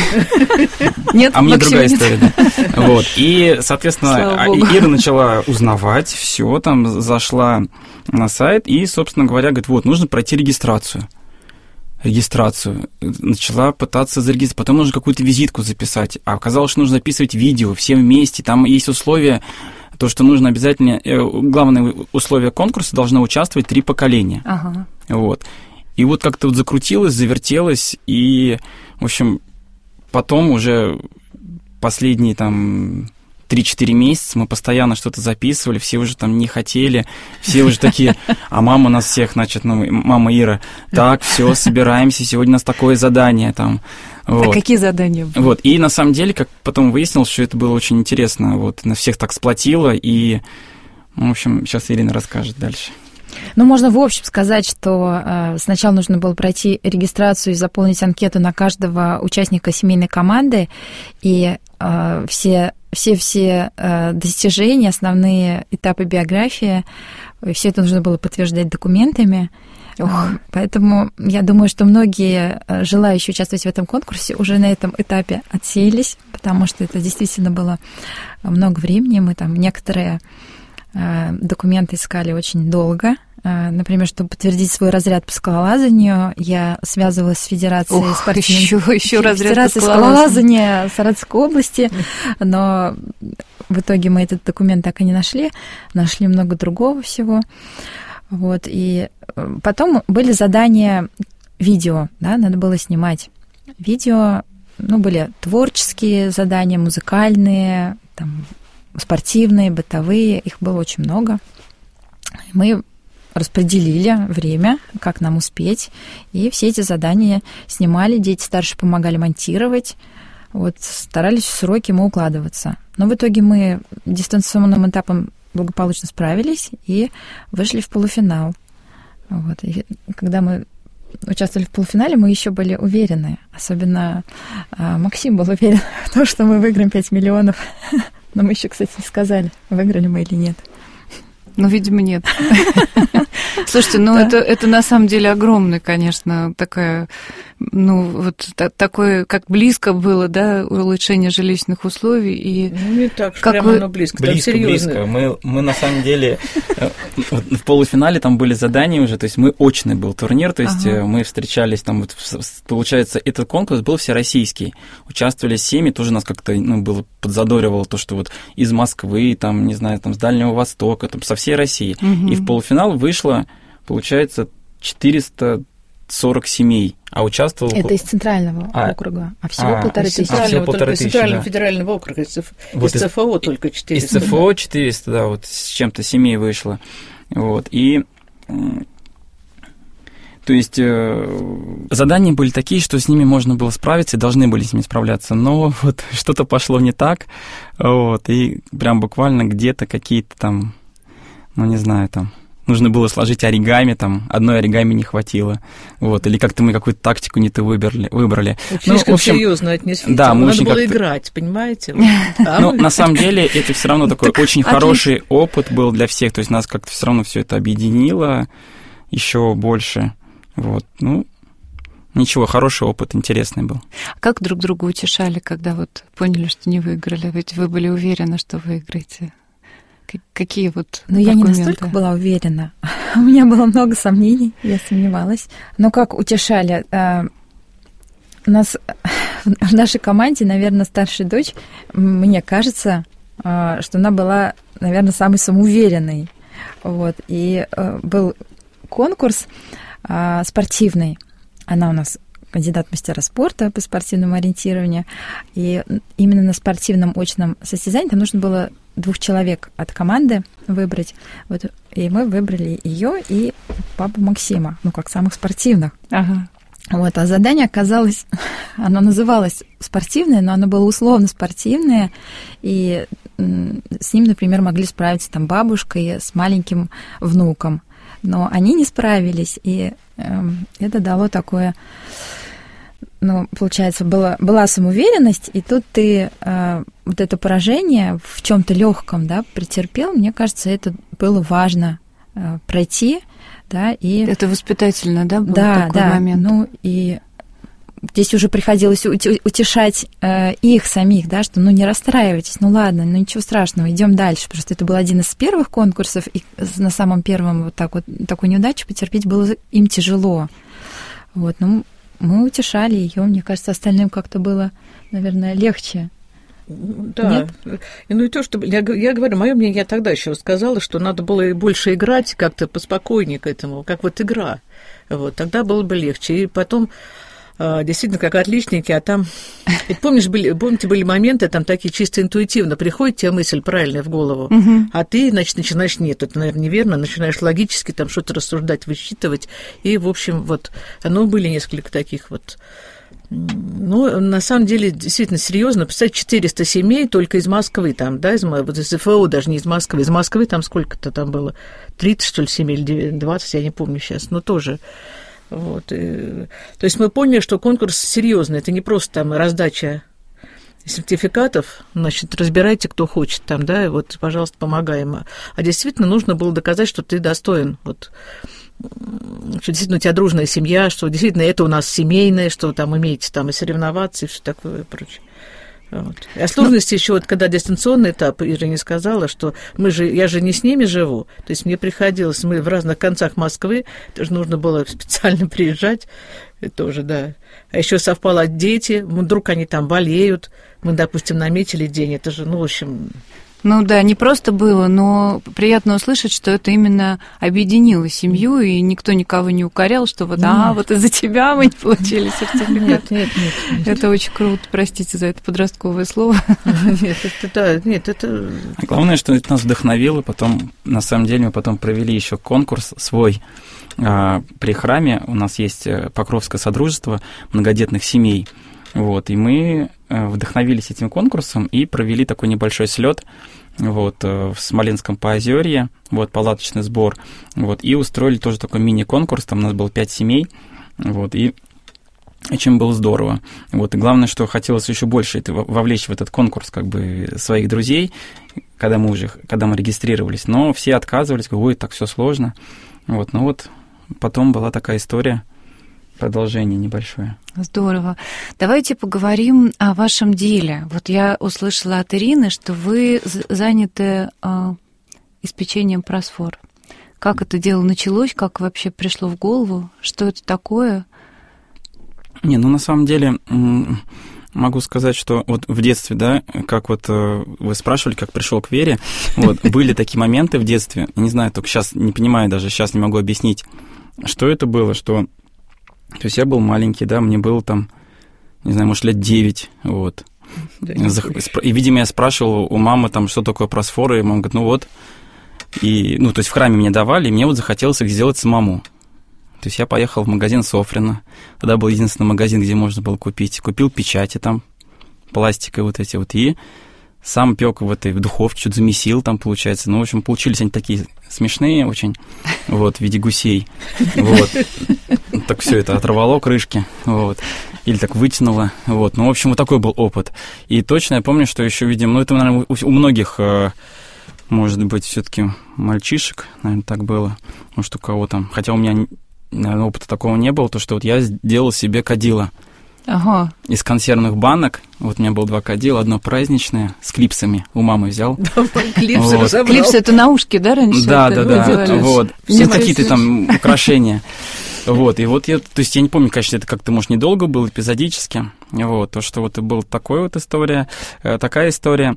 Нет, а мне другая история, да. Вот, и, соответственно, Ира начала узнавать все, там, зашла на сайт и, собственно говоря, говорит, вот, нужно пройти регистрацию. регистрацию, начала пытаться зарегистрировать, потом нужно какую-то визитку записать, а оказалось, что нужно записывать видео все вместе, там есть условия, то, что нужно обязательно, главное условие конкурса, должно участвовать три поколения, ага. Вот, и вот как-то вот закрутилось, завертелось, и, в общем, потом уже последние там три-четыре месяца мы постоянно что-то записывали, все уже там не хотели, все уже такие, а мама нас всех, значит, ну, мама Ира, так, все, собираемся, сегодня у нас такое задание там. Вот. А какие задания были? Вот, и на самом деле, как потом выяснилось, что это было очень интересно, вот, нас всех так сплотило, и, в общем, сейчас Ирина расскажет дальше. Ну, можно в общем сказать, что э, сначала нужно было пройти регистрацию и заполнить анкету на каждого участника семейной команды, и э, все все-все э, достижения, основные этапы биографии, все это нужно было подтверждать документами. Ох. Поэтому я думаю, что многие желающие участвовать в этом конкурсе уже на этом этапе отсеялись, потому что это действительно было много времени. Мы там некоторые Документы искали очень долго. Например, чтобы подтвердить свой разряд по скалолазанию, я связывалась с Федерацией Ох, спортивной... еще, еще разряд Федерацией по скалолазанию. скалолазания Саратовской области, но в итоге мы этот документ так и не нашли, нашли много другого всего. Вот, и потом были задания видео, да, надо было снимать видео, ну, были творческие задания, музыкальные, там, спортивные, бытовые, их было очень много. Мы распределили время, как нам успеть, и все эти задания снимали, дети старше помогали монтировать, вот, старались в сроки мы укладываться. Но в итоге мы дистанционным этапом благополучно справились и вышли в полуфинал. Вот. И когда мы участвовали в полуфинале, мы еще были уверены, особенно а, Максим был уверен в том, что мы выиграем пять миллионов. Но мы еще, кстати, не сказали, выиграли мы или нет. Ну, видимо, нет. Слушайте, ну, это, это на самом деле огромная, конечно, такая, ну, вот та, такое, как близко было, да, улучшение жилищных условий. И ну, не так, как прямо вы... оно близко. Близко, близко. Мы, мы, на самом деле, в полуфинале там были задания уже, то есть мы очный был турнир, то есть ага. мы встречались там, получается, этот конкурс был всероссийский. Участвовали семьи, тоже нас как-то, ну, было подзадоривало то, что вот из Москвы, там, не знаю, там, с Дальнего Востока, там, со всей России. Угу. И в полуфинал вышло, получается, четыреста сорок семей, а участвовало... Это из центрального а, округа, а всего а, полторы тысячи. А, всего полторы тысячи, центрального да. федерального округа, из, вот из ЦФО только четыреста. Из ЦФО четыреста, да, вот с чем-то семей вышло. Вот, и... То есть э, задания были такие, что с ними можно было справиться, и должны были с ними справляться, но вот что-то пошло не так, вот, и прям буквально где-то какие-то там, ну, не знаю, там, нужно было сложить оригами, там, одной оригами не хватило, вот, или как-то мы какую-то тактику не то выбрали. выбрали. Ну, слишком серьезно отнеслись, да, надо было играть, понимаете? Ну, на самом деле, это все равно такой очень хороший опыт был для всех, то есть нас как-то все равно все это объединило еще больше. Вот, ну, ничего, хороший опыт, интересный был. Как друг друга утешали, когда вот поняли, что не выиграли? Ведь вы были уверены, что выиграете. Какие вот Ну, я не настолько была уверена. У меня было много сомнений, я сомневалась. Но как утешали? У нас в нашей команде, наверное, старшая дочь, мне кажется, что она была, наверное, самой самоуверенной. Вот, и был конкурс спортивный. Она у нас кандидат в мастера спорта по спортивному ориентированию. И именно на спортивном очном состязании там нужно было двух человек от команды выбрать. Вот, и мы выбрали ее и папу Максима, ну, как самых спортивных. Ага. Вот, а задание оказалось, оно называлось спортивное, но оно было условно спортивное, и с ним, например, могли справиться там бабушка и с маленьким внуком. Но они не справились, и э, это дало такое, ну, получается, была, была самоуверенность, и тут ты э, вот это поражение в чем-то легком, да, претерпел. Мне кажется, это было важно э, пройти, да, и... Это воспитательно, да, был да, такой да, момент? Ну, и здесь уже приходилось утешать э, их самих, да, что ну не расстраивайтесь, ну ладно, ну ничего страшного, идем дальше. Просто это был один из первых конкурсов, и на самом первом вот так вот такую неудачу потерпеть было им тяжело. Вот, ну мы утешали ее, мне кажется, остальным как-то было, наверное, легче. Да, Нет? И, ну и то, что я, я говорю, мое мнение, я тогда еще сказала, что надо было больше играть, как-то поспокойнее к этому, как вот игра. Вот, тогда было бы легче. И потом действительно, как отличники, а там... Ведь помнишь, были, помните, были моменты, там такие чисто интуитивно, приходит тебе мысль правильная в голову, угу. а ты, значит, начинаешь, нет, это, наверное, неверно, начинаешь логически там что-то рассуждать, высчитывать, и, в общем, вот, ну, были несколько таких вот... Ну, на самом деле, действительно, серьезно, представьте, четыреста семей только из Москвы там, да, из, вот из ФО даже не из Москвы, из Москвы там сколько-то там было, тридцать, что ли, семей или двадцать, я не помню сейчас, но тоже... Вот. И, то есть мы поняли, что конкурс серьезный, это не просто там раздача сертификатов, значит, разбирайте, кто хочет там, да, и вот, пожалуйста, помогаем. А действительно нужно было доказать, что ты достоин, вот, что действительно у тебя дружная семья, что действительно это у нас семейное, что там умеете там и соревноваться, и все такое и прочее. Вот. А сложности ну, еще, вот, когда дистанционный этап, Ира не сказала, что мы же, я же не с ними живу, то есть мне приходилось, мы в разных концах Москвы, тоже нужно было специально приезжать, тоже, да. А еще совпало дети, вдруг они там болеют, мы, допустим, наметили день, это же, ну, в общем... Ну да, не просто было, но приятно услышать, что это именно объединило семью, и никто никого не укорял, что вот, а, вот из-за тебя мы не получили сертификат. Нет, нет, нет. Это очень круто, простите за это подростковое слово. Нет, это, да, нет, это... Главное, что это нас вдохновило, потом, на самом деле, мы потом провели еще конкурс свой. При храме у нас есть Покровское содружество многодетных семей. Вот, и мы вдохновились этим конкурсом и провели такой небольшой слет вот, в Смоленском Поозерье, вот, палаточный сбор, вот, и устроили тоже такой мини-конкурс, там у нас было пять семей, вот, и очень было здорово. Вот, и главное, что хотелось еще больше это, вовлечь в этот конкурс как бы своих друзей, когда мы уже, когда мы регистрировались, но все отказывались, говорят, ой, так все сложно, вот, ну вот, потом была такая история, продолжение небольшое. Здорово. Давайте поговорим о вашем деле. Вот я услышала от Ирины, что вы заняты э, испечением просфор. Как это дело началось, как вообще пришло в голову, что это такое? Не, ну на самом деле могу сказать, что вот в детстве, да, как вот вы спрашивали, как пришел к вере, вот были такие моменты в детстве, не знаю, только сейчас не понимаю, даже сейчас не могу объяснить, что это было, что то есть я был маленький, да, мне было там, не знаю, может, лет девять, вот. Да, и, видимо, я спрашивал у мамы, там, что такое просфоры, и мама говорит, ну вот. И, ну, то есть в храме мне давали, и мне вот захотелось их сделать самому. То есть я поехал в магазин Софрина, тогда был единственный магазин, где можно было купить. Купил печати там, пластиковые вот эти вот, и сам пек в этой в духовке, что-то замесил там, получается. Ну, в общем, получились они такие смешные очень, вот, в виде гусей. Вот. Так все это оторвало крышки, вот. Или так вытянуло, вот. Ну, в общем, вот такой был опыт. И точно я помню, что еще, видимо, ну, это, наверное, у, у многих, может быть, все-таки мальчишек, наверное, так было. Может, у кого там. Хотя у меня, наверное, опыта такого не было, то, что вот я сделал себе кадило. Ага. Из консервных банок. Вот у меня было два кадила, одно праздничное с клипсами. У мамы взял. Клипсы вот. Клипсы — это наушки, да, раньше? Да, да, да. Вот. Все какие-то там украшения. Вот, и вот я, то есть я не помню, конечно, это как-то, может, недолго было, эпизодически. Вот, то, что вот и была такая вот история, такая история.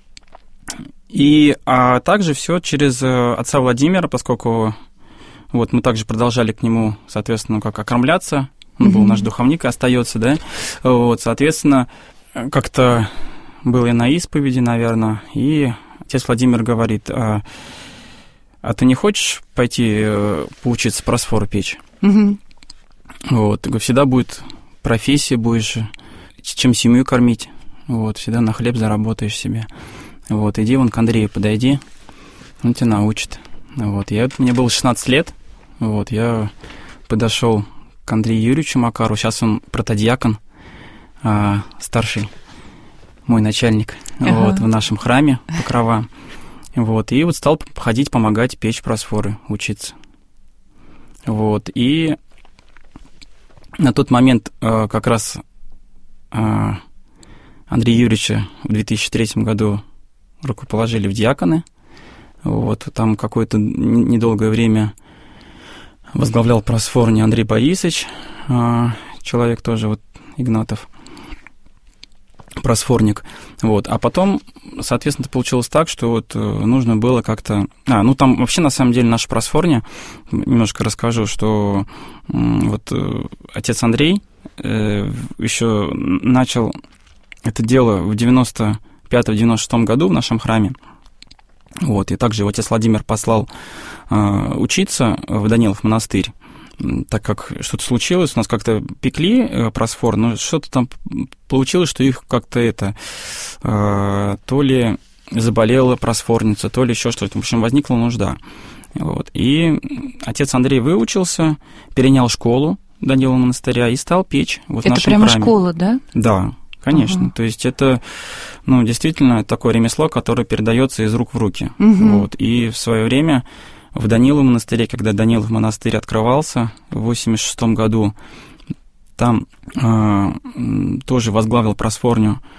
И а также все через отца Владимира, поскольку вот мы также продолжали к нему, соответственно, как окормляться. Он был наш духовник и остается, да. Вот, соответственно, как-то был я на исповеди, наверное, и отец Владимир говорит, а, а ты не хочешь пойти поучиться просфору печь? Угу. Вот, всегда будет профессия, будешь чем семью кормить, вот, всегда на хлеб заработаешь себе. Вот, иди вон к Андрею подойди, он тебя научит. Вот, я, мне было шестнадцать лет, вот, я подошел к Андрею Юрьевичу Макару, сейчас он протодиакон, а, старший мой начальник, ага. Вот, в нашем храме Покрова, вот, и вот стал ходить, помогать печь просфоры, учиться. Вот, и на тот момент а, как раз а, Андрея Юрьевича в две тысячи третьем году рукоположили в диаконы, вот, там какое-то недолгое время возглавлял просфор не Андрей Борисович, а, человек тоже вот Игнатов, просфорник, вот, а потом, соответственно, получилось так, что вот нужно было как-то, а, ну там вообще на самом деле наша просфорня, немножко расскажу, что вот отец Андрей э, еще начал это дело в девяносто пятом — девяносто шестом году в нашем храме. Вот, и также его отец Владимир послал э, учиться в Данилов монастырь, так как что-то случилось, у нас как-то пекли э, просфор, но что-то там получилось, что их как-то это, э, то ли заболела просфорница, то ли еще что-то, в общем, возникла нужда. Вот, и отец Андрей выучился, перенял школу Данилова монастыря и стал печь вот в нашем храме. Это прямо школа, да? Да. Конечно, uh-huh. То есть это, ну, действительно такое ремесло, которое передается из рук в руки. Uh-huh. Вот. И в свое время в Даниловом монастыре, когда Данилов монастырь открывался в восемьдесят шестом году, там э, тоже возглавил просфорню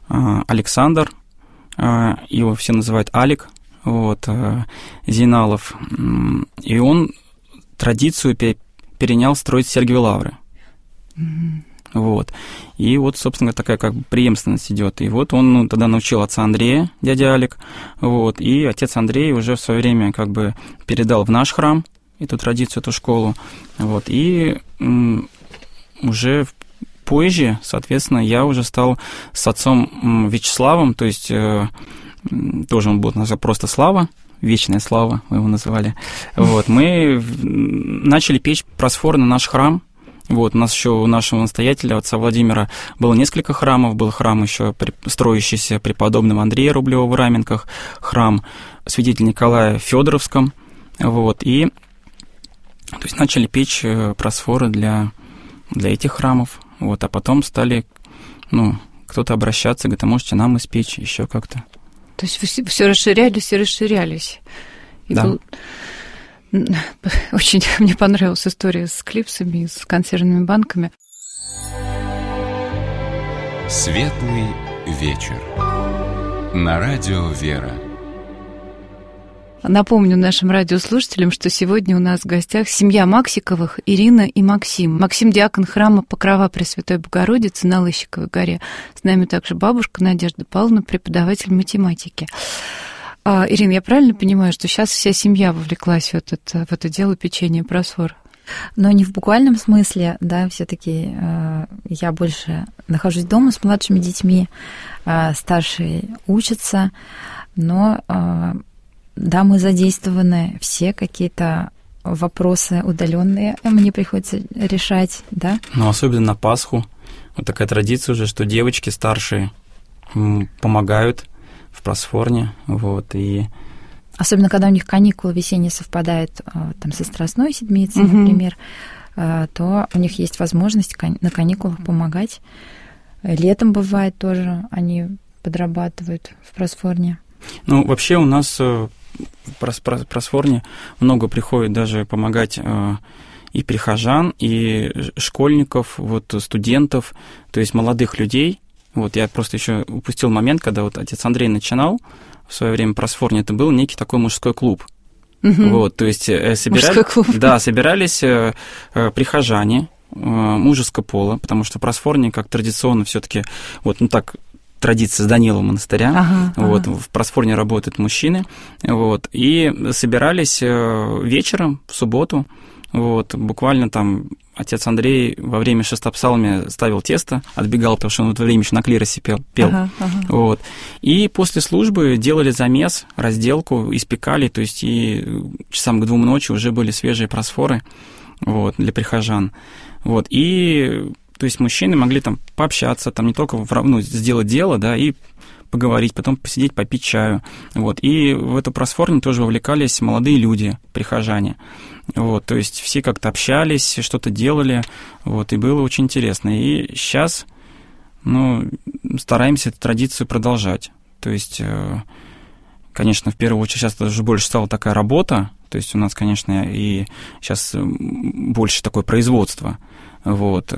Александр, его все называют Алик, вот, Зейналов, и он традицию перенял строить Сергиевы Лавры. Mm-hmm. Вот. И вот, собственно, такая как бы преемственность идет. И вот он ну, тогда научил отца Андрея, дядя Алик, вот, и отец Андрей уже в свое время как бы передал в наш храм эту традицию, эту школу. Вот. И м, уже позже, соответственно, я уже стал с отцом Вячеславом, то есть э, тоже он был называться просто Слава, Вечная Слава, мы его называли. Вот. Мы начали печь просфор на наш храм. Вот, у нас еще у нашего настоятеля, отца Владимира, было несколько храмов. Был храм еще строящийся преподобного Андрея Рублева в Раменках, храм святителя Николая в Федоровском. Вот, и то есть начали печь просфоры для, для этих храмов. Вот, а потом стали, ну, кто-то обращаться, говорит, а можете нам испечь еще как-то. То есть вы все расширялись и расширялись. И да. Был... Очень мне понравилась история с клипсами, с консервными банками. Светлый вечер. На радио «Вера». Напомню нашим радиослушателям, что сегодня у нас в гостях семья Максиковых, Ирина и Максим. Максим — диакон храма Покрова Пресвятой Богородицы на Лыщиковой горе. С нами также бабушка Надежда Павловна, преподаватель математики. А, Ирина, я правильно понимаю, что сейчас вся семья вовлеклась в это, в это дело печенья просфор? Но не в буквальном смысле, да, все-таки э, я больше нахожусь дома с младшими детьми, э, старшие учатся, но э, да, мы задействованы, все какие-то вопросы удаленные мне приходится решать, да. Ну, особенно на Пасху. Вот такая традиция уже, что девочки старшие помогают в просфорне, вот, и... Особенно, когда у них каникулы весенние совпадают там со Страстной Седмицей, mm-hmm. например, то у них есть возможность на каникулах помогать. Летом бывает тоже, они подрабатывают в просфорне. Ну, вообще у нас в просфорне много приходит даже помогать и прихожан, и школьников, вот, студентов, то есть молодых людей. Вот я просто еще упустил момент, когда вот отец Андрей начинал в свое время просфорне, это был некий такой мужской клуб. Угу. Вот, то есть собирали, да, собирались э, э, прихожане э, мужеского пола, потому что просфорне, как традиционно, все-таки вот, ну так, традиция с Данилова монастыря, ага, вот, ага. В просфорне работают мужчины, вот, и собирались э, вечером в субботу. Вот, буквально там отец Андрей во время шестопсалмия ставил тесто, отбегал, потому что он в это время еще на клиросе пел. пел. Ага, ага. Вот. И после службы делали замес, разделку, испекали, то есть и часам к двум ночи уже были свежие просфоры, вот, для прихожан. Вот. И то есть мужчины могли там пообщаться, там не только ну, сделать дело, да, и поговорить, потом посидеть, попить чаю. Вот. И в эту просфорню тоже вовлекались молодые люди, прихожане. Вот. То есть все как-то общались, что-то делали, вот. И было очень интересно. И сейчас, ну, стараемся эту традицию продолжать. То есть, конечно, в первую очередь сейчас это уже больше стала такая работа, то есть у нас, конечно, и сейчас больше такое производство. Вот.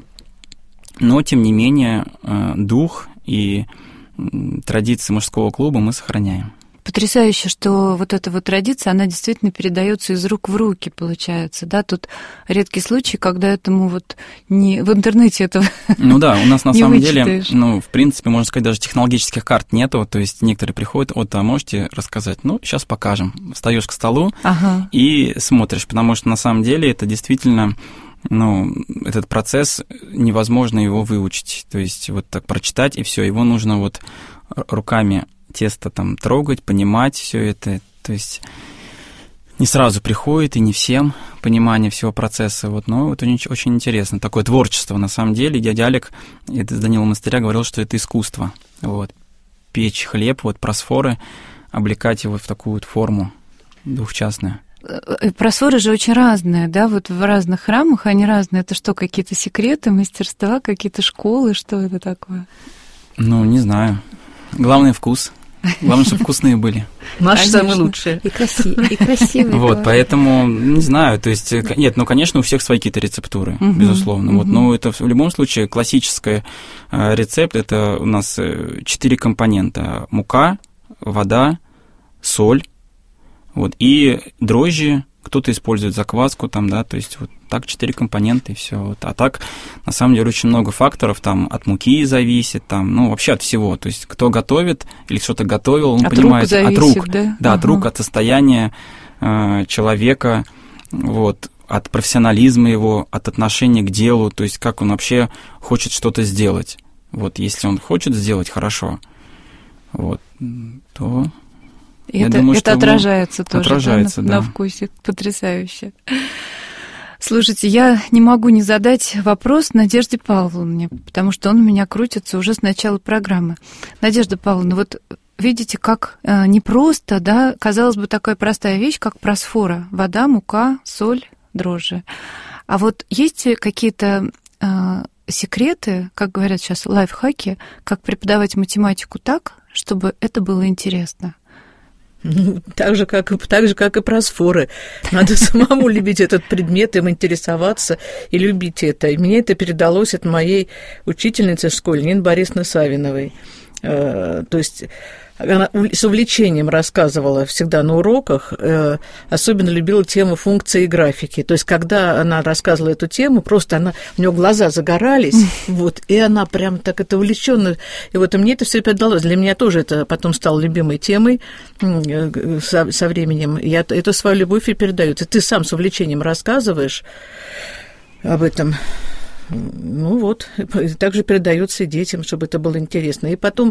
Но, тем не менее, дух и традиции мужского клуба мы сохраняем. Потрясающе, что вот эта вот традиция, она действительно передается из рук в руки, получается, да? Тут редкий случай, когда этому вот не в интернете этого Ну да, у нас на самом деле, ну, в принципе, можно сказать, даже технологических карт нету, то есть некоторые приходят, вот, а можете рассказать? Ну, сейчас покажем. Встаешь к столу ага. и смотришь, потому что на самом деле это действительно... Ну, этот процесс, невозможно его выучить, то есть вот так прочитать, и все, его нужно вот руками тесто там трогать, понимать все это, то есть не сразу приходит, и не всем понимание всего процесса, вот, но это очень интересно, такое творчество, на самом деле, дядя Алик из Данилова монастыря говорил, что это искусство, вот, печь хлеб, вот, просфоры, облекать его в такую вот форму двухчастную. Просфоры же очень разные, да, вот в разных храмах они разные. Это что, какие-то секреты, мастерства, какие-то школы, что это такое? Ну, не знаю. Главный вкус. Главное, чтобы вкусные были. Наши самые лучшие. И красивые. И красивые. Вот, поэтому, не знаю, то есть, нет, ну, конечно, у всех свои какие-то рецептуры, безусловно. Вот, но это в любом случае классический рецепт, это у нас четыре компонента: мука, вода, соль, вот, и дрожжи. Кто-то использует закваску, там, да, то есть вот так четыре компонента и все. Вот. А так, на самом деле, очень много факторов, там, от муки зависит, там, ну, вообще от всего. То есть кто готовит или что-то готовил, он от понимает, рук зависит, от рук, да, да, ага. от рук, от состояния э, человека, вот, от профессионализма его, от отношения к делу, то есть как он вообще хочет что-то сделать. Вот, если он хочет сделать хорошо, вот, то... И Я это, думаю, это что отражается тоже, отражается, да, на, да. на вкусе. Потрясающе. Слушайте, я не могу не задать вопрос Надежде Павловне, потому что он у меня крутится уже с начала программы. Надежда Павловна, вот видите, как э, непросто, да, казалось бы, такая простая вещь, как просфора. Вода, мука, соль, дрожжи. А вот есть какие-то э, секреты, как говорят сейчас, лайфхаки, как преподавать математику так, чтобы это было интересно? Так же, как, так же, как и просфоры. Надо самому любить этот предмет, им интересоваться и любить это. И мне это передалось от моей учительницы в школе, Нины Борисовны Савиновой. То есть она с увлечением рассказывала всегда на уроках, особенно любила тему функции и графики. То есть, когда она рассказывала эту тему, просто она, у нее глаза загорались, вот, и она прям так это увлечённо. И вот и мне это все передалось. Для меня тоже это потом стало любимой темой со, со временем. Я эту свою любовь и передаю. И ты сам с увлечением рассказываешь об этом. Ну вот, также передается и детям, чтобы это было интересно. И потом,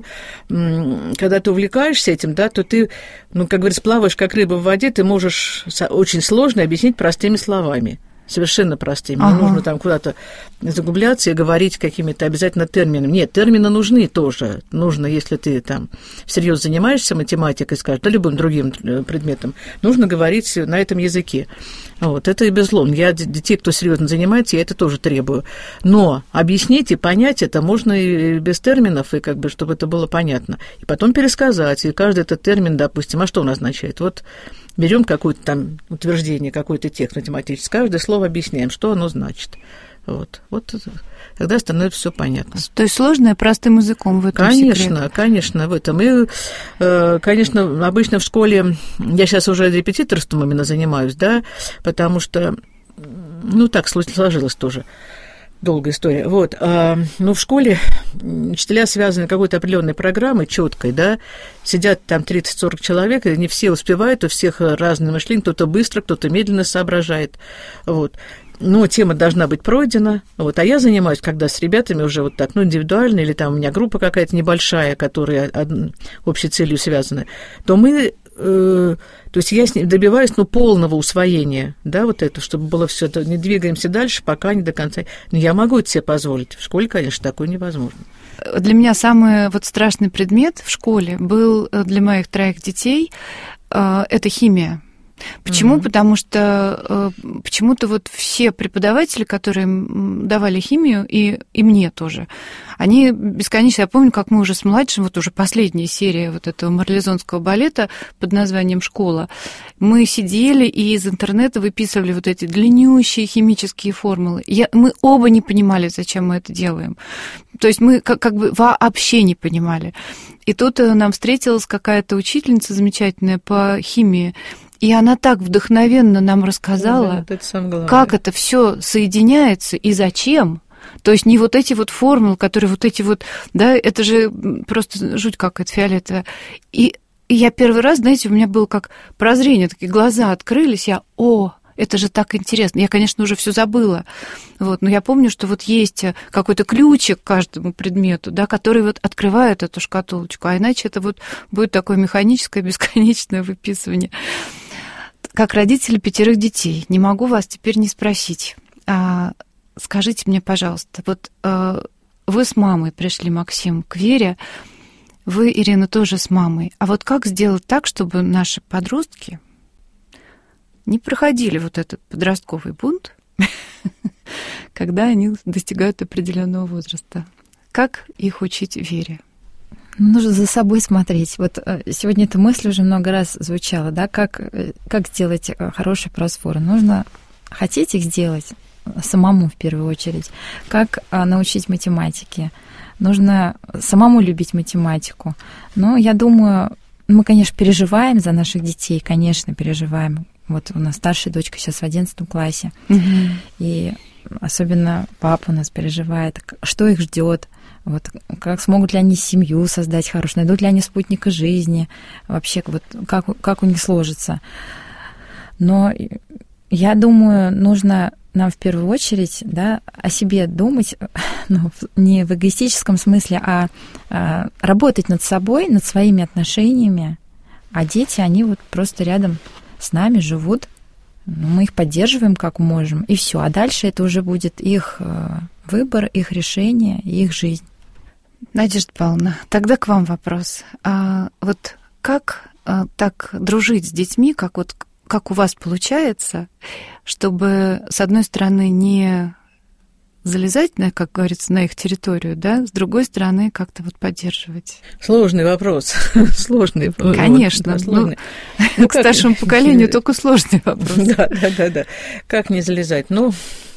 когда ты увлекаешься этим, да, то ты, ну, как говорится, плаваешь как рыба в воде, ты можешь очень сложно объяснить простыми словами. Совершенно простыми. Ага. Не нужно там куда-то заглубляться и говорить какими-то обязательно терминами. Нет, термины нужны тоже. Нужно, если ты там всерьез занимаешься математикой, скажем, да, любым другим предметом, нужно говорить на этом языке. Вот, это и безусловно. Я детей, кто серьезно занимается, я это тоже требую. Но объяснить и понять это можно и без терминов, и как бы, чтобы это было понятно. И потом пересказать. И каждый этот термин, допустим, а что он означает? Вот берем какое-то там утверждение, какой-то текст математический, каждое слово объясняем, что оно значит. Вот, вот тогда становится все понятно. То есть сложное простым языком в этом Конечно, секрет. конечно, в этом. И, конечно, обычно в школе, я сейчас уже репетиторством именно занимаюсь, да, потому что, ну, так сложилось тоже. Долгая история. Вот. А, ну, в школе учителя связаны какой-то определенной программой, четкой, да, сидят там тридцать-сорок человек, и не все успевают, у всех разное мышление, кто-то быстро, кто-то медленно соображает. Вот. Но тема должна быть пройдена. Вот. А я занимаюсь, когда с ребятами уже вот так, ну, индивидуально, или там у меня группа какая-то небольшая, которая общей целью связана, то мы... То есть я с ним добиваюсь, ну, полного усвоения, да, вот это, чтобы было все, не двигаемся дальше, пока не до конца. Но я могу это себе позволить. В школе, конечно, такое невозможно. Для меня самый вот страшный предмет в школе был для моих троих детей – это химия. Почему? Mm-hmm. Потому что э, почему-то вот все преподаватели, которые давали химию, и, и мне тоже, они бесконечно... Я помню, как мы уже с младшим, вот уже последняя серия вот этого марлезонского балета под названием «Школа», мы сидели и из интернета выписывали вот эти длиннющие химические формулы. Я, мы оба не понимали, зачем мы это делаем. То есть мы как, как бы вообще не понимали. И тут нам встретилась какая-то учительница замечательная по химии, и она так вдохновенно нам рассказала, да, это как это все соединяется и зачем. То есть не вот эти вот формулы, которые вот эти вот, да, это же просто жуть какая-то фиолетовая. И, и я первый раз, знаете, у меня было как прозрение, такие глаза открылись, я, о, это же так интересно. Я, конечно, уже все забыла, вот, но я помню, что вот есть какой-то ключик к каждому предмету, да, который вот открывает эту шкатулочку, а иначе это вот будет такое механическое, бесконечное выписывание. Как родители пятерых детей, не могу вас теперь не спросить. А, скажите мне, пожалуйста, вот а, вы с мамой пришли, Максим, к Вере, вы, Ирина, тоже с мамой. А вот как сделать так, чтобы наши подростки не проходили вот этот подростковый бунт, когда они достигают определенного возраста? Как их учить Вере? Нужно за собой смотреть. Вот сегодня эта мысль уже много раз звучала, да, как, как сделать хорошие просфоры. Нужно хотеть их сделать самому в первую очередь. Как научить математике. Нужно самому любить математику. Но я думаю, мы, конечно, переживаем за наших детей, конечно, переживаем. Вот у нас старшая дочка сейчас в одиннадцатом классе. Угу. И особенно папа у нас переживает, что их ждет. Вот, как смогут ли они семью создать хорошую, найдут ли они спутника жизни, вообще вот, как, как у них сложится. Но я думаю, нужно нам в первую очередь, да, о себе думать, ну, не в эгоистическом смысле, а, а работать над собой, над своими отношениями. А дети, они вот просто рядом с нами живут, ну, мы их поддерживаем как можем, и все. А дальше это уже будет их выбор, их решение, их жизнь. Надежда Павловна, тогда к вам вопрос. А вот как а, так дружить с детьми, как вот как у вас получается, чтобы, с одной стороны, не залезать, на, как говорится, на их территорию, да, с другой стороны, как-то вот поддерживать? Сложный вопрос. Сложный вопрос. Конечно. Да, сложный. Ну, ну, к старшему поколению только сложный вопрос. Да, да, да, да. Как не залезать? Ну,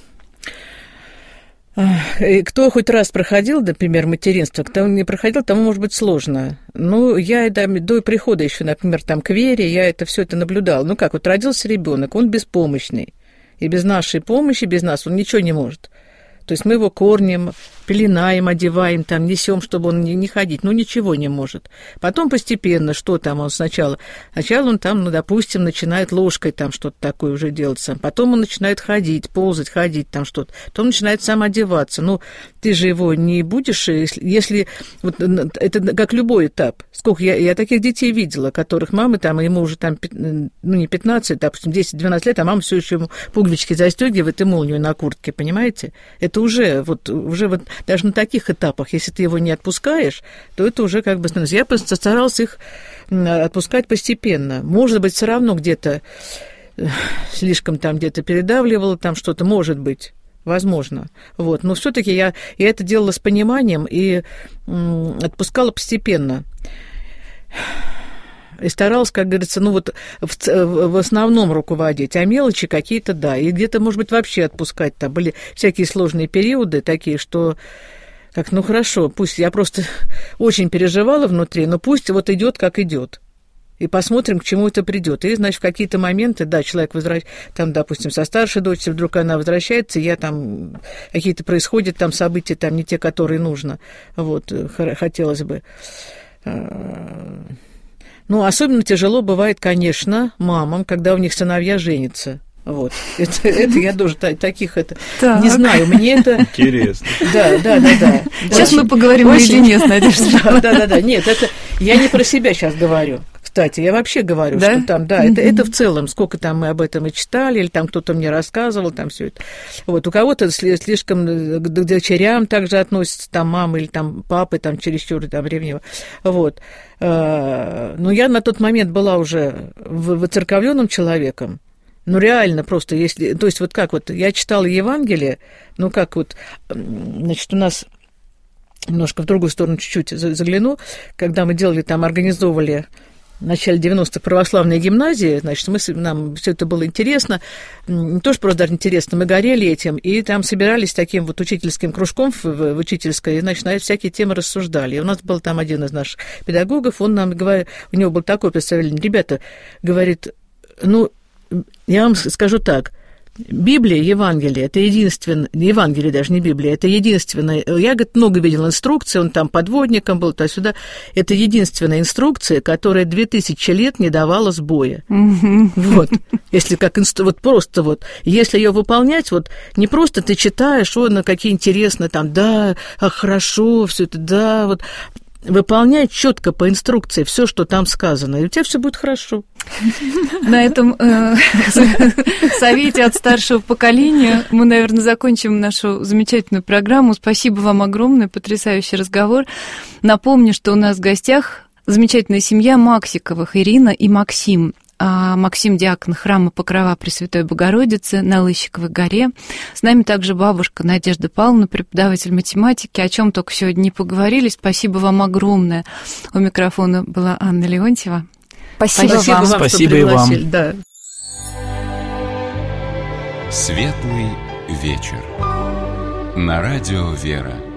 кто хоть раз проходил, например, материнство, кто не проходил, тому может быть сложно. Ну, я да, до прихода еще, например, там к Вере, я это все это наблюдала. Ну как, вот родился ребенок, он беспомощный. И без нашей помощи, без нас он ничего не может. То есть мы его кормим, пеленаем, одеваем, там, несем, чтобы он не, не ходить. Ну, ничего не может. Потом постепенно, что там он сначала? Сначала он там, ну, допустим, начинает ложкой там что-то такое уже делать сам. Потом он начинает ходить, ползать, ходить там что-то. Потом начинает сам одеваться. Ну, ты же его не будешь, если... если вот, это как любой этап. Сколько я, я таких детей видела, которых мамы там, ему уже там, ну, не пятнадцать, допустим, десять-двенадцать лет, а мама все еще ему пуговички застегивает и молнию на куртке, понимаете? Это уже вот, уже вот даже на таких этапах, если ты его не отпускаешь, то это уже как бы становится. Я постаралась их отпускать постепенно. Может быть, все равно где-то слишком там где-то передавливала, там что-то, может быть, возможно. Вот. Но все-таки я, я это делала с пониманием и м, отпускала постепенно. И старалась, как говорится, ну вот в, в основном руководить, а мелочи какие-то, да, и где-то, может быть, вообще отпускать. Там были всякие сложные периоды такие, что, как, ну хорошо, пусть я просто очень переживала внутри, но пусть вот идет, как идет. И посмотрим, к чему это придет. И, значит, в какие-то моменты, да, человек возвращается, там, допустим, со старшей дочерью, вдруг она возвращается, я там, какие-то происходят там события, там не те, которые нужно, вот, хотелось бы. Ну, особенно тяжело бывает, конечно, мамам, когда у них сыновья женятся. Вот. Это, это я тоже таких это так. Не знаю. Мне это... Интересно. Да, да, да, да. Сейчас очень, мы поговорим наедине с Надеждой. Да, да, да, да. Нет, это я не про себя сейчас говорю. Кстати, я вообще говорю, да? что там, да, mm-hmm. это, это в целом, сколько там мы об этом и читали, или там кто-то мне рассказывал, там все это. Вот, у кого-то слишком к дочерям также относятся, там, мамы или там папы, там, чересчур там ревниво. Вот. Но я на тот момент была уже воцерковленным человеком. Ну, реально просто, если... То есть, вот как вот, я читала Евангелие, ну, как вот, значит, у нас... Немножко в другую сторону чуть-чуть загляну. Когда мы делали там, организовывали в начале девяностых православные гимназии, значит, мы, нам все это было интересно, не то, что просто даже интересно, мы горели этим, и там собирались таким вот учительским кружком в, в учительской, и, значит, на всякие темы рассуждали. И у нас был там один из наших педагогов, он нам говорил, у него был такой представление, ребята, говорит, ну, я вам скажу так, Библия, Евангелие, это единственное, Евангелие даже не Библия, это единственное, я, говорит, много видел инструкций, он там подводником был, туда-сюда, это единственная инструкция, которая две тысячи лет не давала сбоя. Mm-hmm. Вот, если как инстру... вот просто вот, если ее выполнять, вот, не просто ты читаешь, о, на какие интересные, там, да, а хорошо, все это, да, вот, выполнять четко по инструкции все, что там сказано, и у тебя все будет хорошо. На этом э, совете от старшего поколения мы, наверное, закончим нашу замечательную программу. Спасибо вам огромное, потрясающий разговор. Напомню, что у нас в гостях замечательная семья Максиковых, Ирина и Максим. Максим Диакон храма Покрова Пресвятой Богородицы на Лыщиковой горе. С нами также бабушка Надежда Павловна, преподаватель математики, о чем только сегодня не поговорили. Спасибо вам огромное. У микрофона была Анна Леонтьева. Спасибо, Спасибо вам. вам, Спасибо что и вам. Да. Светлый вечер. На радио «Вера».